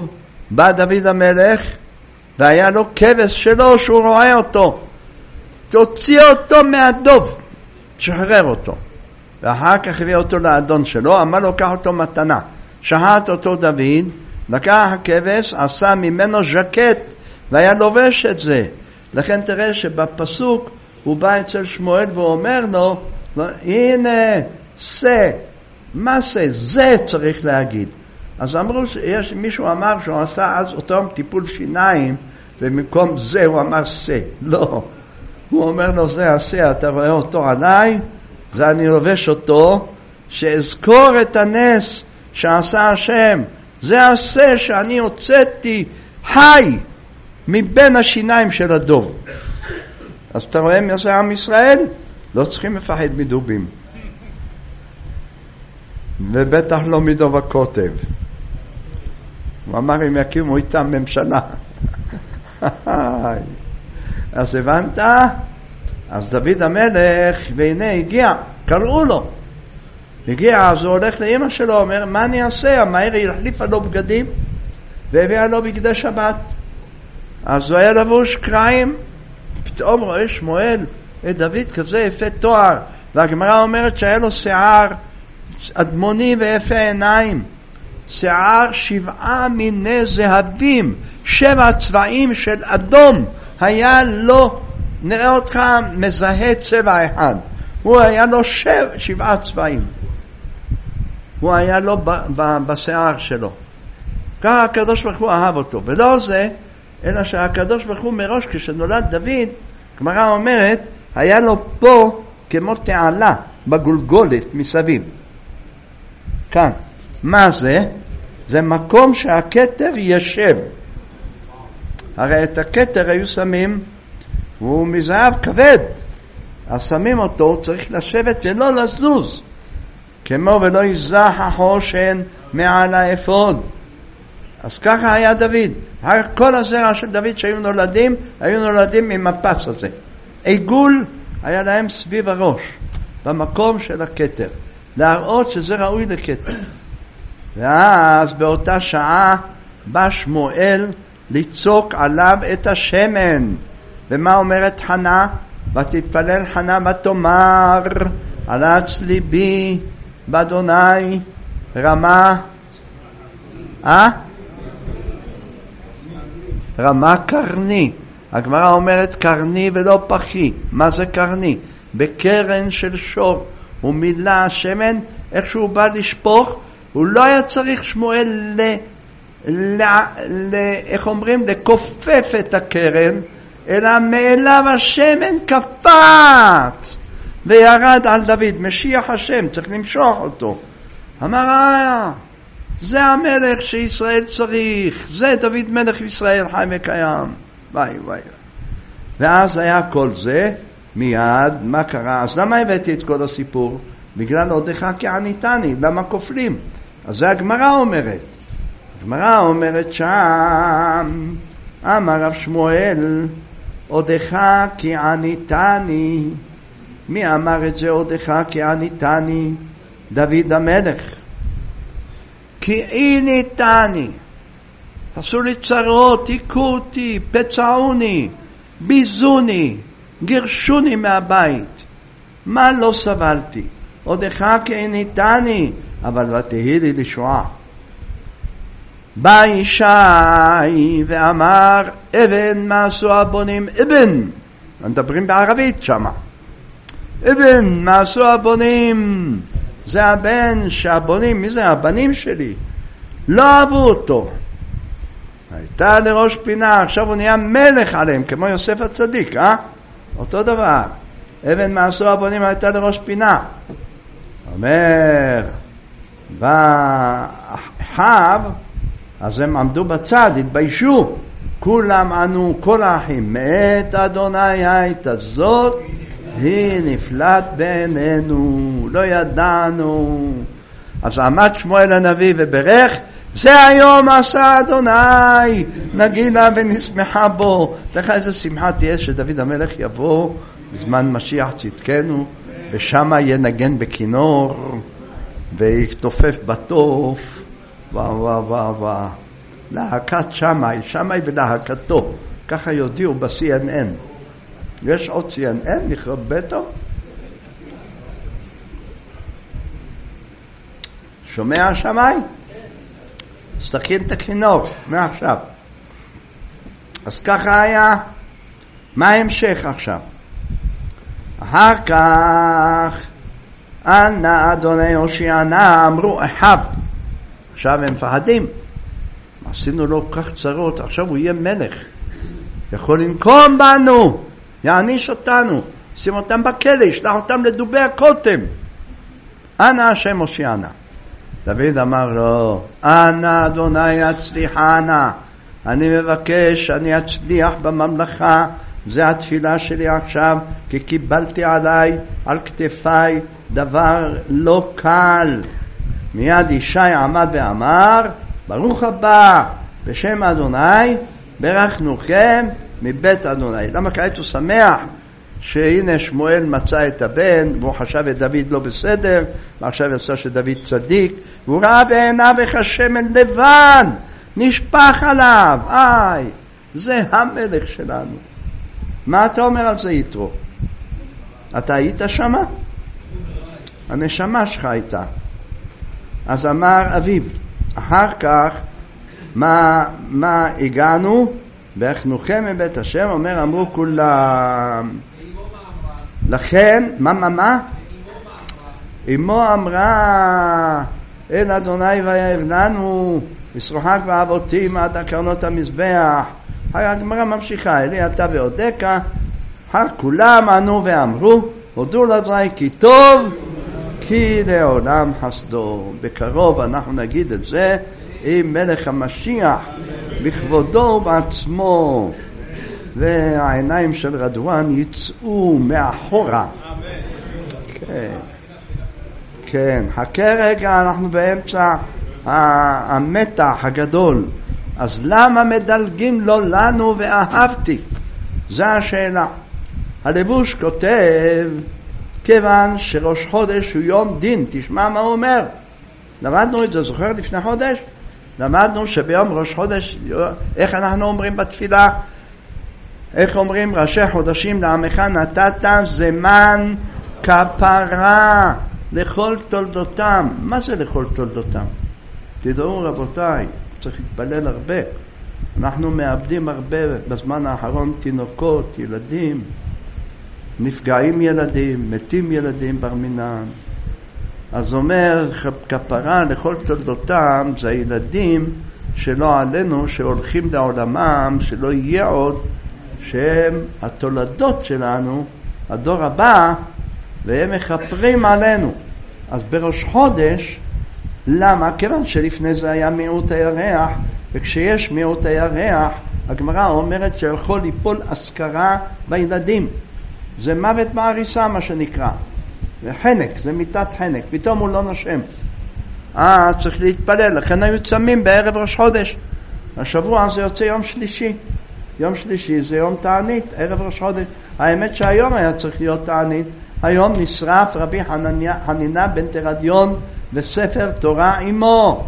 בא דוד המלך, והיה לו כבש שלו שהוא רואה אותו. תוציא אותו מהדוב, שחרר אותו. ואחר כך הביא אותו לאדון שלו, אמר לו, קח אותו מתנה. שחט אותו דוד, לקח הכבש, עשה ממנו ז'קט, והיה לובש את זה. לכן תראה שבפסוק הוא בא אצל שמואל ואומר לו, הנה, זה, מה זה? זה צריך להגיד. אז אמרו, יש, מישהו אמר שהוא עשה אז אותו טיפול שיניים, ובמקום זה הוא אמר זה. לא. הוא אומר לו, זה עשה, אתה רואה אותו עליי, זה אני לובש אותו, שאזכור את הנס שעשה השם. זה עשה שאני הוצאתי חי מבין השיניים של הדוב. אז אתה רואה מה זה עם ישראל? לא צריכים לפחד מדובים. ובטח לא מדוב הכותב. הוא אמר אם יקימו איתם ממשלה. אז הבנת? אז דוד המלך, והנה הגיע, קראו לו. הגיע, אז הוא הולך לאמא שלו, אומר, מה אני אעשה? המהר יחליפה לו בגדים, והביאה לו בגדי שבת. אז הוא היה לבוש קרעים, פתאום רואה שמואל, את דוד כזה יפה תואר, והגמרא אומרת שהיה לו שיער אדמוני ויפה עיניים, שיער שבעה מיני זהבים, שבע צבעים של אדום, היה לו, נראה אותך מזהה צבע אחד, הוא היה לו שב, שבעה צבעים, הוא היה לו ב, ב, בשיער שלו. ככה הקדוש ברוך הוא אהב אותו, ולא זה, אלא שהקדוש ברוך הוא מראש כשנולד דוד, גמרא אומרת, היה לו פה כמו תעלה בגולגולת מסביב. כאן. מה זה? זה מקום שהכתר ישב. הרי את הכתר היו שמים, הוא מזהב כבד. אז שמים אותו, הוא צריך לשבת ולא לזוז. כמו ולא יזח החושן מעל האפוד. אז ככה היה דוד. כל הזרע של דוד שהיו נולדים, היו נולדים עם הפס הזה. עיגול היה להם סביב הראש, במקום של הכתר. להראות שזה ראוי לכתר. ואז באותה שעה בא שמואל לצוק עליו את השמן. ומה אומרת חנה? ותתפלל חנה ותאמר, עלץ ליבי באדוני רמה, אה? רמה קרני. הגמרא אומרת קרני ולא פחי. מה זה קרני? בקרן של שור. הוא מילא השמן, איך שהוא בא לשפוך, הוא לא היה צריך שמואל ל... ל... ל... איך אומרים? לקופף את הקרן, אלא מאליו השמן קפץ וירד על דוד. משיח השם, צריך למשוך אותו. אמר, אה, זה המלך שישראל צריך, זה דוד מלך ישראל חי וקיים. ביי ביי. ואז היה כל זה, מיד, מה קרה? אז למה הבאתי את כל הסיפור? בגלל עודך כי עניתני, למה כופלים? אז זה הגמרא אומרת. הגמרא אומרת שם, אמר רב שמואל, עודך כי עניתני. מי אמר את זה עודך כי עניתני? דוד המלך. כי עניתני. עשו לי צרות, היכו אותי, פצעוני, ביזוני, גירשוני מהבית. מה לא סבלתי? עודך כי עניתני, אבל ותהי לי לשועה. בא ישי ואמר, אבן מה עשו הבונים? אבן, מדברים בערבית שמה. אבן מה עשו הבונים? זה הבן שהבונים, מי זה? הבנים שלי. לא אהבו אותו. הייתה לראש פינה, עכשיו הוא נהיה מלך עליהם, כמו יוסף הצדיק, אה? אותו דבר. אבן מה עשו הבונים הייתה לראש פינה. אומר, ואחיו, אז הם עמדו בצד, התביישו. כולם ענו, כל האחים, מאת אדוני הייתה זאת, היא נפלט בינינו, לא ידענו. אז עמד שמואל הנביא וברך, זה היום עשה אדוני, נגילה ונשמחה בו. תראה איזה שמחה תהיה שדוד המלך יבוא בזמן משיח צדקנו, ושמה ינגן בכינור ויתופף בתוף. וואו וואו וואו וואו. להקת שמאי, שמאי ולהקתו, ככה יודיעו ב-סי אן אן. יש עוד סי אן אן, נכתוב בטו. שומע שמאי? סתכין את הכינור, מעכשיו. אז ככה היה, מה ההמשך עכשיו? אחר כך, אנא אדוני הושיענה, אמרו אחיו. עכשיו הם מפחדים. עשינו לו כך צרות, עכשיו הוא יהיה מלך. יכול לנקום בנו, יעניש אותנו, שים אותם בכלא, ישלח אותם לדובי הקוטם. אנא השם הושיענה. דוד אמר לו, אנא אדוני הצליחנה, אני מבקש שאני אצליח בממלכה, זה התפילה שלי עכשיו, כי קיבלתי עליי, על כתפיי, דבר לא קל. מיד ישי עמד ואמר, ברוך הבא בשם אדוני, ברכנוכם מבית אדוני. למה כעת הוא שמח שהנה שמואל מצא את הבן, והוא חשב את דוד לא בסדר, ועכשיו יצא שדוד צדיק, והוא ראה בעיניו איך השמן לבן נשפך עליו. איי, זה המלך שלנו. מה אתה אומר על זה יתרו? אתה היית שמה? הנשמה שלך הייתה. אז אמר אביו, אחר כך מה, מה הגענו? בהכנוכם מבית השם, אומר, אמרו כולם. לכן, מה, מה, מה? אמו אמרה, אל אדוני ויעב לנו, ישרוחק ואבותים עד הקרנות המזבח. הגמרא ממשיכה, אלי אתה ועודקה, אחר כולם ענו ואמרו, הודו לאדוני כי טוב, כי לעולם חסדו. בקרוב אנחנו נגיד את זה עם מלך המשיח בכבודו בעצמו, והעיניים של רדואן יצאו מאחורה. כן, כן, חכה רגע, אנחנו באמצע המתח הגדול. אז למה מדלגים לו לנו ואהבתי? זו השאלה. הלבוש כותב, כיוון שראש חודש הוא יום דין. תשמע מה הוא אומר. למדנו את זה, זוכר לפני חודש? למדנו שביום ראש חודש, איך אנחנו אומרים בתפילה? איך אומרים? ראשי חודשים לעמך נתת זמן כפרה לכל תולדותם. מה זה לכל תולדותם? תדעו רבותיי, צריך להתפלל הרבה. אנחנו מאבדים הרבה בזמן האחרון תינוקות, ילדים, נפגעים ילדים, מתים ילדים בר מינם. אז אומר כפרה לכל תולדותם, זה הילדים שלא עלינו, שהולכים לעולמם, שלא יהיה עוד, שהם התולדות שלנו, הדור הבא, והם מחפרים עלינו. אז בראש חודש, למה? כיוון שלפני זה היה מיעוט הירח, וכשיש מיעוט הירח, הגמרא אומרת שיכול ליפול אזכרה בילדים. זה מוות בעריסה מה שנקרא. זה חנק, זה מיטת חנק. פתאום הוא לא נושם. אה, צריך להתפלל. לכן היו צמים בערב ראש חודש. השבוע זה יוצא יום שלישי. יום שלישי זה יום תענית, ערב ראש חודש. האמת שהיום היה צריך להיות תענית. היום נשרף רבי חנניה, חנינה בן תרדיון וספר תורה עמו.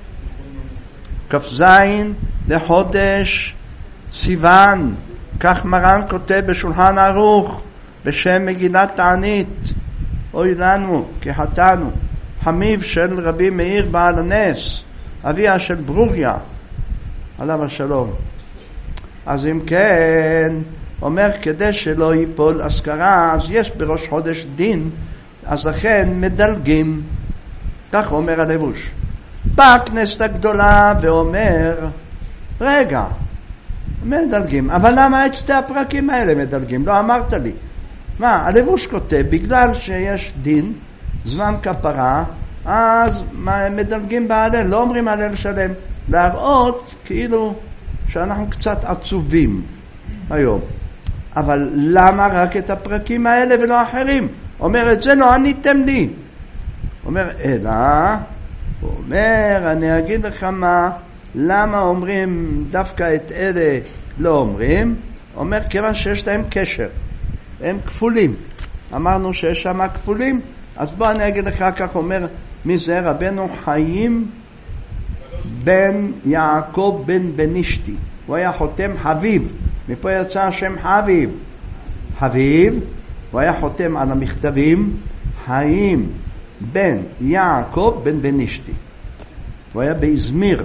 כ"ז לחודש סיוון. כך מרן כותב בשולחן ערוך בשם מגילת תענית. אוי לנו כי חטאנו. חמיו של רבי מאיר בעל הנס, אביה של ברוריה עליו השלום. אז אם כן אומר כדי שלא ייפול אזכרה, אז יש בראש חודש דין, אז לכן מדלגים. כך אומר הלבוש. באה הכנסת הגדולה ואומר רגע, מדלגים, אבל למה את שתי הפרקים האלה מדלגים? לא אמרת לי. מה, הלבוש כותב, בגלל שיש דין, זמן כפרה, אז מדלגים בהלל, לא אומרים הלל שלם, להראות כאילו שאנחנו קצת עצובים היום. אבל למה רק את הפרקים האלה ולא אחרים? אומר, את זה לא עניתם לי. אומר, אלא, הוא אומר, אני אגיד לך מה, למה אומרים דווקא את אלה לא אומרים? אומר, כיוון שיש להם קשר. הם כפולים. אמרנו שיש שם כפולים, אז בוא אני אגיד לך כך, אומר, מי זה? רבנו חיים בן יעקב בן בנישתי. הוא היה חותם חביב. מפה יצא השם חביב. חביב, הוא היה חותם על המכתבים חיים בן יעקב בן בנישתי. הוא היה באזמיר,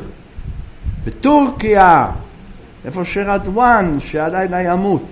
בטורקיה, איפה שרדואן שהלילה ימות.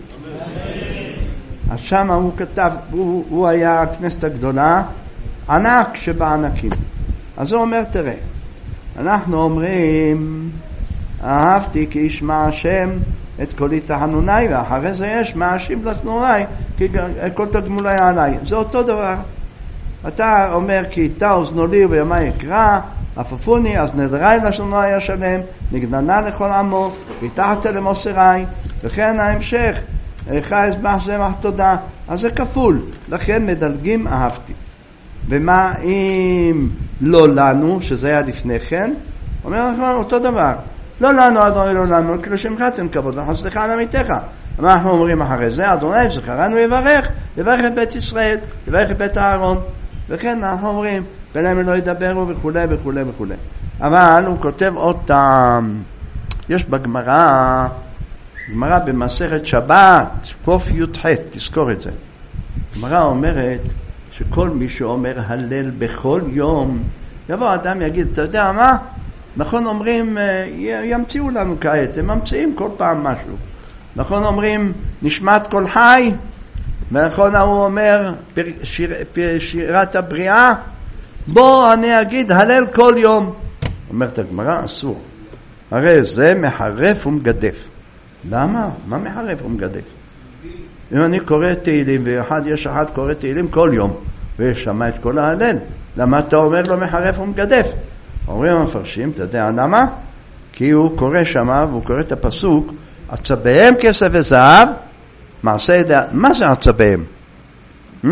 אז שם הוא כתב, הוא, הוא היה הכנסת הגדולה, ענק שבענקים. אז הוא אומר, תראה, אנחנו אומרים, אהבתי כי ישמע השם את קולי תחנוני, ואחרי זה יש מאשים לתנורי, כי כל תגמול היה עליי. זה אותו דבר. אתה אומר, כי איתה אוזנו לי וימי יקרא, אפפוני, אז נדרי לשנורי השלם, נגננה לכל עמו, ויתחת למוסרי, וכן ההמשך, איך אסבח זה מח תודה. אז זה כפול, לכן מדלגים אהבתי. ומה אם לא לנו, שזה היה לפני כן, אומר נכון, אותו דבר. לא לנו, אדוני, לא לנו, כאילו שמך תן כבוד, לחסדך על עמיתך. אנחנו אומרים אחרי זה, אדוני, זכרנו יברך, יברך את בית ישראל, יברך את בית הארון. וכן אנחנו אומרים, בלהם לא ידברו וכו' וכו' וכו'. אבל הוא כותב אותם, יש בגמרא, גמרא במסכת שבת, קוף י"ח, תזכור את זה. גמרא אומרת שכל מי שאומר הלל בכל יום, יבוא אדם יגיד, אתה יודע מה? נכון אומרים, ימציאו לנו כעת, הם ממציאים כל פעם משהו. נכון אומרים, נשמת כל חי, ונכון הוא אומר, שיר, שירת הבריאה, בוא אני אגיד הלל כל יום. אומרת הגמרא, אסור. הרי זה מחרף ומגדף. למה? מה מחרף ומגדף? אם אני קורא תהילים, ואחד יש אחד קורא תהילים כל יום, ושמע את כל ההלל, למה אתה אומר לו מחרף ומגדף? אומרים המפרשים, אתה יודע למה? כי הוא קורא שמה, והוא קורא את הפסוק, עצביהם כסף וזהב, מעשה ידע. מה זה עצביהם? Hmm?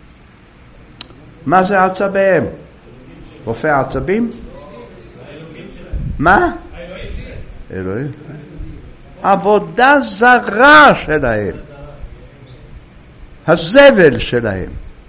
מה זה עצביהם? רופא עצבים? מה? אלוהים. עבודה זרה שלהם. הזבל שלהם.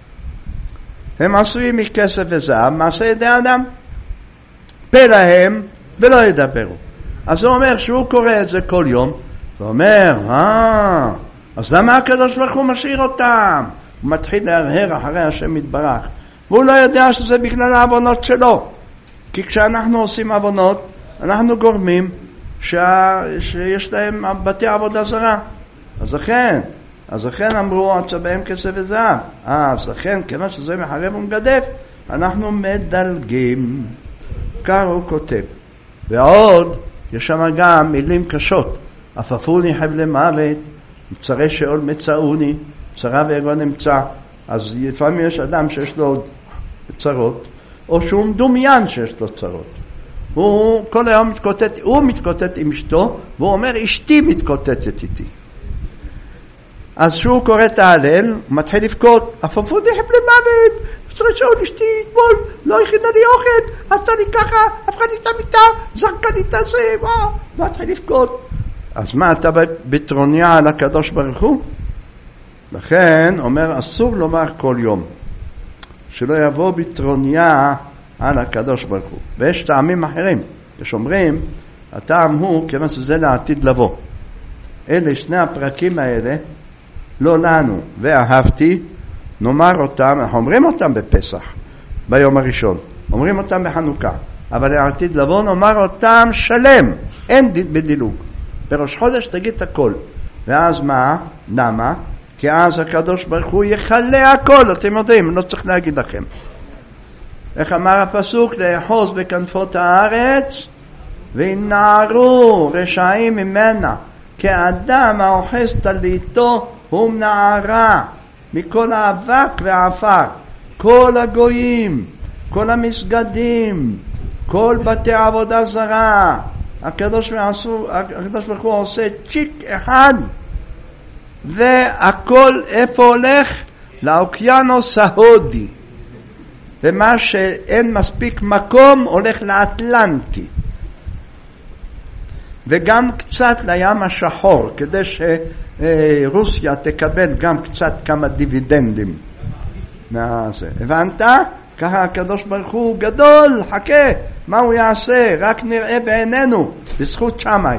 הם עשויים מכסף וזהב, מעשה ידי אדם. פה להם ולא ידברו. אז הוא אומר שהוא קורא את זה כל יום, הוא אומר, אה, אז למה הקדוש ברוך הוא משאיר אותם? הוא מתחיל להרהר אחרי השם יתברך, והוא לא יודע שזה בגלל העוונות שלו, כי כשאנחנו עושים עוונות, אנחנו גורמים שה... שיש להם בתי עבודה זרה. אז לכן, אז לכן אמרו עצביהם כסף וזהב. אה, אז לכן, כמה שזה מחרב ומגדף, אנחנו מדלגים. כך הוא כותב. ועוד, יש שם גם מילים קשות. אפפוני חבלי מוות, צרי שאול מצאוני, צרה ויגון אמצע. אז לפעמים יש אדם שיש לו צרות, או שהוא מדומיין שיש לו צרות. הוא כל היום מתקוטט, הוא מתקוטט עם אשתו, והוא אומר, אשתי מתקוטטת איתי. אז שהוא קורא את ההלל, הוא מתחיל לבכות, אפפוני חבלי מוות, צרי שאול אשתי אתמול, לא הכינה לי אוכל, עשתה לי ככה, הפכה לי את המיטה, זרקה לי את הזה, מה? מתחיל לבכות. אז מה, אתה בטרוניה על הקדוש ברוך הוא? לכן, אומר, אסור לומר כל יום, שלא יבוא בטרוניה על הקדוש ברוך הוא. ויש טעמים אחרים. יש אומרים, הטעם הוא, כיוון שזה לעתיד לבוא. אלה שני הפרקים האלה, לא לנו, ואהבתי, נאמר אותם, אנחנו אומרים אותם בפסח, ביום הראשון. אומרים אותם בחנוכה. אבל לעתיד לבוא, נאמר אותם שלם. אין בדילוג. בראש חודש תגיד את הכל. ואז מה? למה? כי אז הקדוש ברוך הוא יחלה הכל. אתם יודעים, לא צריך להגיד לכם. איך אמר הפסוק? לאחוז בכנפות הארץ וינערו רשעים ממנה. כאדם האוחז תליתו הוא מנערה מכל האבק והעפר. כל הגויים, כל המסגדים, כל בתי עבודה זרה, הקדוש ברוך הוא עושה צ'יק אחד, והכל איפה הולך? לאוקיינוס ההודי, ומה שאין מספיק מקום הולך לאטלנטי, וגם קצת לים השחור, כדי שרוסיה תקבל גם קצת כמה דיבידנדים מהזה. הבנת? ככה הקדוש ברוך הוא גדול, חכה, מה הוא יעשה? רק נראה בעינינו, בזכות שמאי.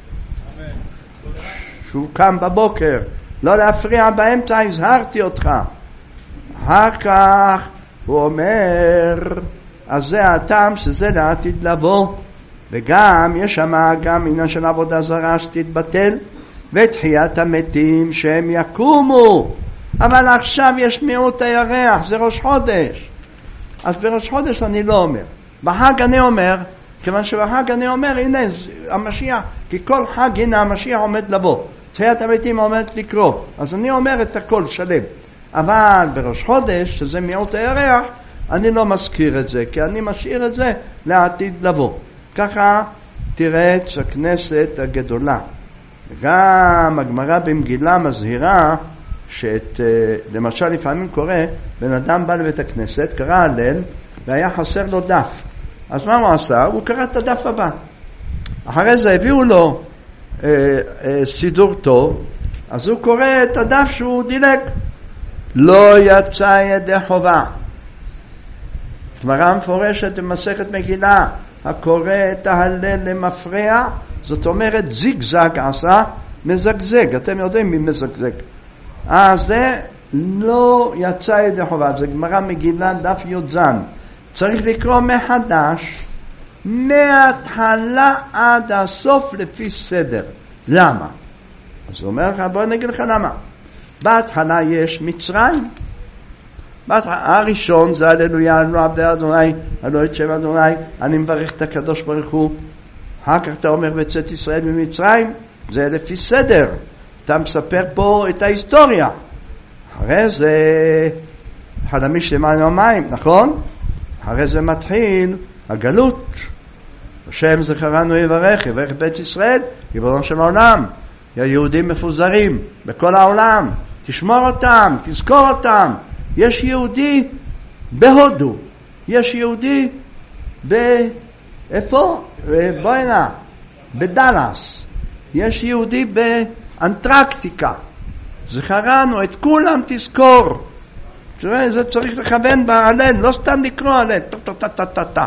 שהוא קם בבוקר, לא להפריע באמצע, הזהרתי אותך. אחר כך הוא אומר, אז זה הטעם שזה לעתיד לבוא. וגם יש שם גם עניין של עבודה זרה שתתבטל, ותחיית המתים שהם יקומו. אבל עכשיו יש מיעוט הירח, זה ראש חודש. אז בראש חודש אני לא אומר. בחג אני אומר, כיוון שבחג אני אומר, הנה המשיח, כי כל חג הנה המשיח עומד לבוא. תחיית המתים עומד לקרוא. אז אני אומר את הכל שלם. אבל בראש חודש, שזה מיעוט הירח, אני לא מזכיר את זה, כי אני משאיר את זה לעתיד לבוא. ככה תירץ הכנסת הגדולה. וגם הגמרא במגילה מזהירה שאת, למשל לפעמים קורה, בן אדם בא לבית הכנסת, קרא הלל, והיה חסר לו דף. אז מה הוא עשה? הוא קרא את הדף הבא. אחרי זה הביאו לו אה, אה, סידור טוב, אז הוא קורא את הדף שהוא דילג. לא יצא ידי חובה. גמרא מפורשת במסכת מגילה, הקורא את ההלל למפרע, זאת אומרת זיגזג עשה, מזגזג. אתם יודעים מי מזגזג. אז זה לא יצא ידי חובה. זה גמרא מגילה דף י"ז. צריך לקרוא מחדש, מההתחלה עד הסוף לפי סדר. למה? אז הוא אומר לך, בוא נגיד לך למה. בהתחלה יש מצרים. הראשון זה הללויה, לא עבדי אדוני, הלא את שם אדוני, אני מברך את הקדוש ברוך הוא. אחר כך אתה אומר בצאת ישראל ממצרים, זה לפי סדר. אתה מספר פה את ההיסטוריה. אחרי זה, חלמי שלמען המים, נכון? אחרי זה מתחיל הגלות. השם זכרנו יברך, יברך בית ישראל, ריבונו של העולם. היהודים מפוזרים בכל העולם. תשמור אותם, תזכור אותם. יש יהודי בהודו, יש יהודי באיפה? בואינה, בדלס. יש יהודי באנטרקטיקה. זכרנו, את כולם תזכור. זה צריך לכוון בהלל, לא סתם לקרוא הלל. טה-טה-טה-טה-טה.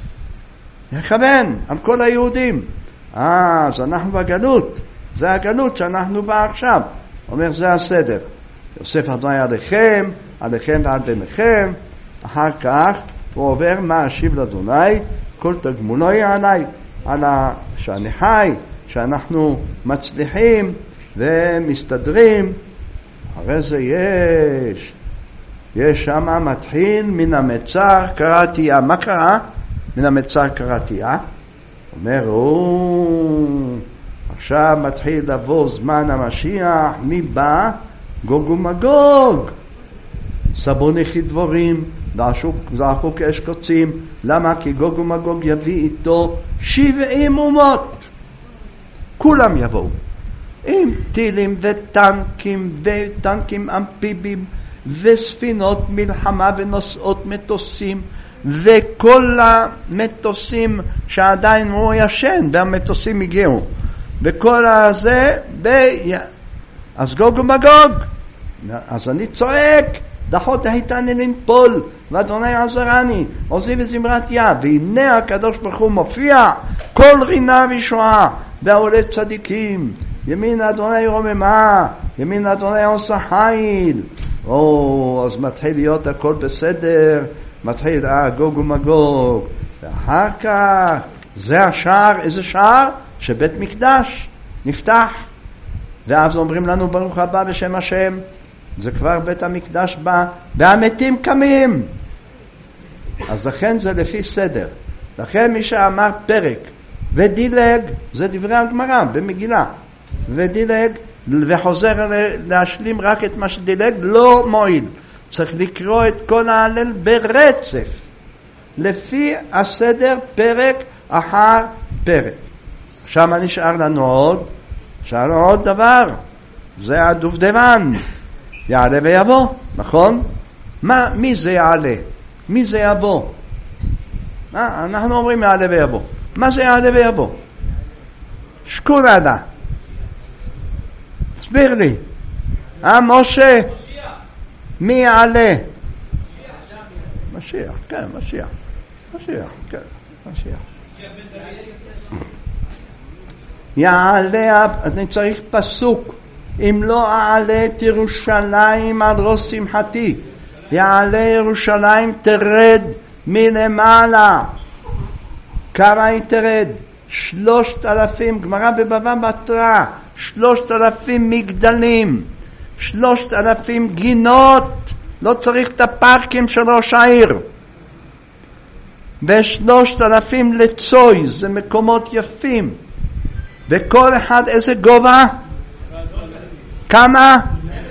לכוון על כל היהודים. אה, אז אנחנו בגלות. זה הגלות שאנחנו בה עכשיו. אומר, זה הסדר. יוסף אדוני עליכם, עליכם ועל בניכם. אחר כך הוא עובר מה אשיב לאדוני, כל תגמולו יהיה עליי, על שאני חי, שאנחנו מצליחים ומסתדרים. אחרי זה יש, יש שם מתחיל מן המצר קראתיה. מה קרה? מן המצר קראתיה. אומר, הוא עכשיו מתחיל לבוא זמן המשיח. מי בא? גוג ומגוג. סבוני כדבורים, זרחו כאש קוצים. למה? כי גוג ומגוג יביא איתו שבעים אומות. כולם יבואו עם טילים וטנקים וטנקים אמפיביים וספינות מלחמה ונוסעות מטוסים, וכל המטוסים שעדיין הוא ישן והמטוסים הגיעו, וכל הזה ב... אז גוג ומגוג. אז אני צועק, דחות היתני לנפול, ואדוני עזרני, עוזי וזמרת יד. והנה הקדוש ברוך הוא מופיע, כל רינה וישועה, והעולה צדיקים, ימין אדוני רוממה, ימין אדוני עושה חיל. או, אז מתחיל להיות הכל בסדר, מתחיל אה, גוג ומגוג. ואחר כך, זה השער, איזה שער? שבית מקדש נפתח. ואז אומרים לנו ברוך הבא בשם השם. זה כבר בית המקדש בא, והמתים קמים. אז לכן זה לפי סדר. לכן מי שאמר פרק ודילג, זה דברי הגמרא במגילה, ודילג וחוזר להשלים רק את מה שדילג, לא מועיל. צריך לקרוא את כל ההלל ברצף, לפי הסדר, פרק אחר פרק. שם נשאר לנו עוד, נשאר לנו עוד דבר, זה הדובדבן. יעלה ויבוא, נכון? מה, מי זה יעלה? מי זה יבוא? מה, אנחנו אומרים יעלה ויבוא. מה זה יעלה ויבוא? שקורדה. תסביר לי. אה, משה? מי יעלה? משיח, כן, משיח. משיח, כן. משיח. יעלה, אני צריך פסוק, אם לא אעלה את ירושלים על ראש שמחתי, יעלה ירושלים תרד מלמעלה. כמה היא תרד? שלושת אלפים, גמרא בבבא בתרא, שלושת אלפים מגדלים, שלושת אלפים גינות, לא צריך את הפארקים של ראש העיר, ושלושת אלפים לצוי, זה מקומות יפים, וכל אחד איזה גובה? כמה?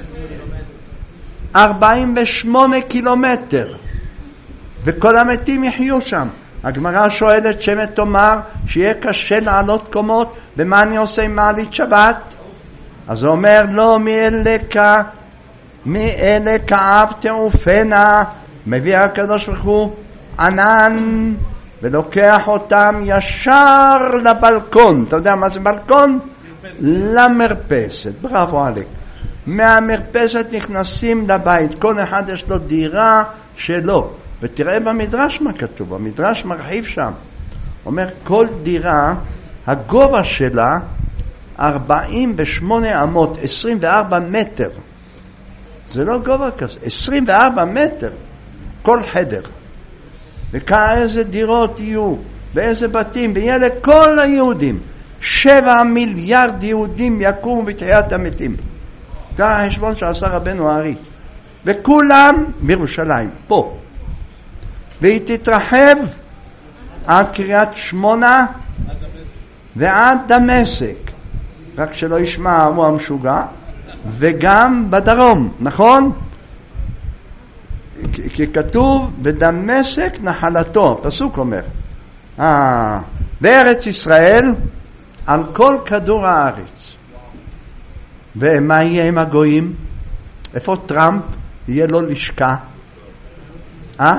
ארבעים ושמונה קילומטר, וכל המתים יחיו שם. הגמרא שואלת שמא תאמר שיהיה קשה לעלות קומות, ומה אני עושה עם מעלית שבת? אז הוא אומר לא, מאלה כ... מאלה כאב תעופנה, מביא הקדוש ברוך הוא ענן ולוקח אותם ישר לבלקון. אתה יודע מה זה בלקון? למרפסת. בראבו עליק. מהמרפסת נכנסים לבית, כל אחד יש לו דירה שלו. ותראה במדרש מה כתוב, המדרש מרחיב שם, אומר כל דירה הגובה שלה ארבעים ושמונה אמות, עשרים וארבע מטר, זה לא גובה כזה, עשרים וארבע מטר כל חדר, וכאן איזה דירות יהיו ואיזה בתים, ויהיה לכל היהודים שבע מיליארד יהודים יקומו בתחיית המתים. ככה החשבון שעשה רבנו הארי, וכולם בירושלים פה, והיא תתרחב עד קריית שמונה ועד דמשק, רק שלא ישמע הוא המשוגע, וגם בדרום, נכון? כי כתוב בדמשק נחלתו, פסוק אומר אה, בארץ ישראל על כל כדור הארץ. ומה יהיה עם הגויים? איפה טראמפ? יהיה לו לשכה? אה?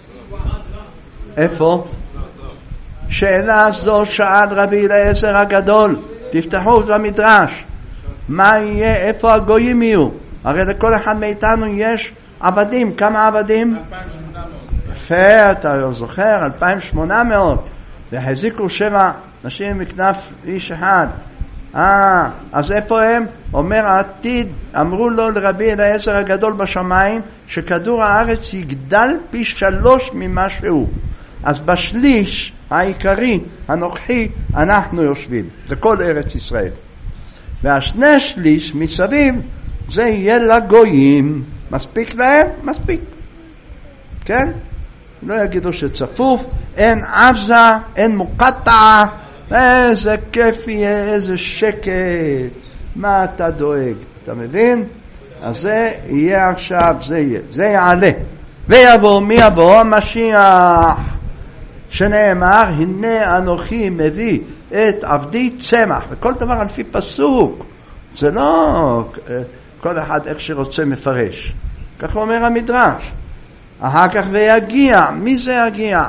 איפה? שאלה זו שאל רבי אליעזר הגדול, תפתחו במדרש, מה יהיה, איפה הגויים יהיו? הרי לכל אחד מאיתנו יש עבדים, כמה עבדים? אלפיים ושמונה מאות. יפה, אתה זוכר, אלפיים ושמונה מאות, והחזיקו שבע נשים מכנף איש אחד. אה, אז איפה הם? אומר העתיד, אמרו לו לרבי אליעזר הגדול בשמיים, שכדור הארץ יגדל פי שלוש ממה שהוא. אז בשליש העיקרי, הנוכחי, אנחנו יושבים, לכל ארץ ישראל. והשני שליש מסביב, זה יהיה לגויים. מספיק להם? מספיק. כן? לא יגידו שצפוף, אין עזה, אין מוקטע, איזה כיף יהיה, איזה שקט. מה אתה דואג? אתה מבין? אז זה יהיה עכשיו, זה יהיה, זה יעלה. ויבוא, מי יבוא? המשיח. שנאמר, הנה אנוכי מביא את עבדי צמח, וכל דבר על פי פסוק, זה לא כל אחד איך שרוצה מפרש, כך אומר המדרש. אחר כך ויגיע, מי זה יגיע?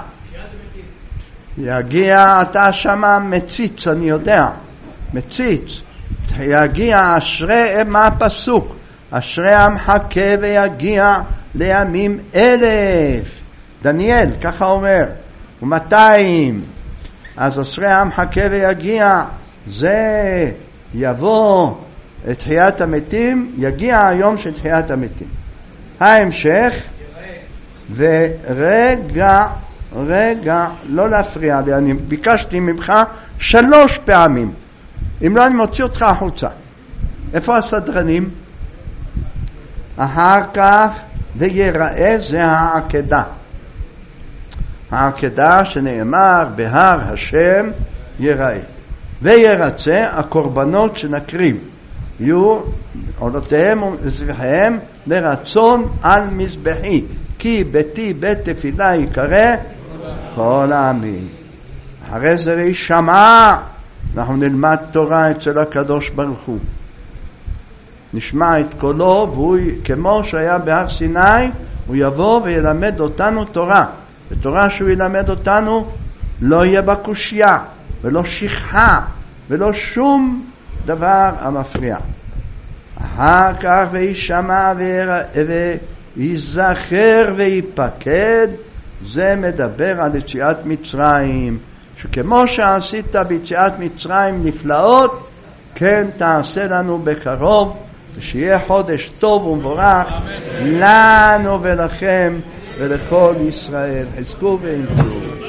יגיע, אתה שמה מציץ, אני יודע, מציץ, יגיע אשרי, מה הפסוק? אשרי המחכה ויגיע לימים אלף, דניאל, ככה אומר, ומאתיים, אז אשרי המחכה ויגיע, זה יבוא את תחיית המתים, יגיע היום של תחיית המתים. ההמשך, ורגע, רגע, לא להפריע לי, אני ביקשתי ממך שלוש פעמים, אם לא אני מוציא אותך החוצה. איפה הסדרנים? אחר כך, ויראה זה העקדה. העקדה שנאמר בהר השם יראה, וירצה הקורבנות שנקריב יהיו עולותיהם וזבחיהם לרצון על מזבחי, כי ביתי בית תפילה יקרא כל העמים. אחרי זה להישמע, אנחנו נלמד תורה אצל הקדוש ברוך הוא, נשמע את קולו, והוא כמו שהיה בהר סיני, הוא יבוא וילמד אותנו תורה, ותורה שהוא ילמד אותנו לא יהיה בה קושיה ולא שכחה ולא שום דבר המפריע. אחר כך וישמע ויזכר ויפקד זה מדבר על יציאת מצרים, שכמו שעשית ביציאת מצרים נפלאות, כן תעשה לנו בקרוב, ושיהיה חודש טוב ומבורך לנו ולכם ולכל ישראל. חזקו ואמצו.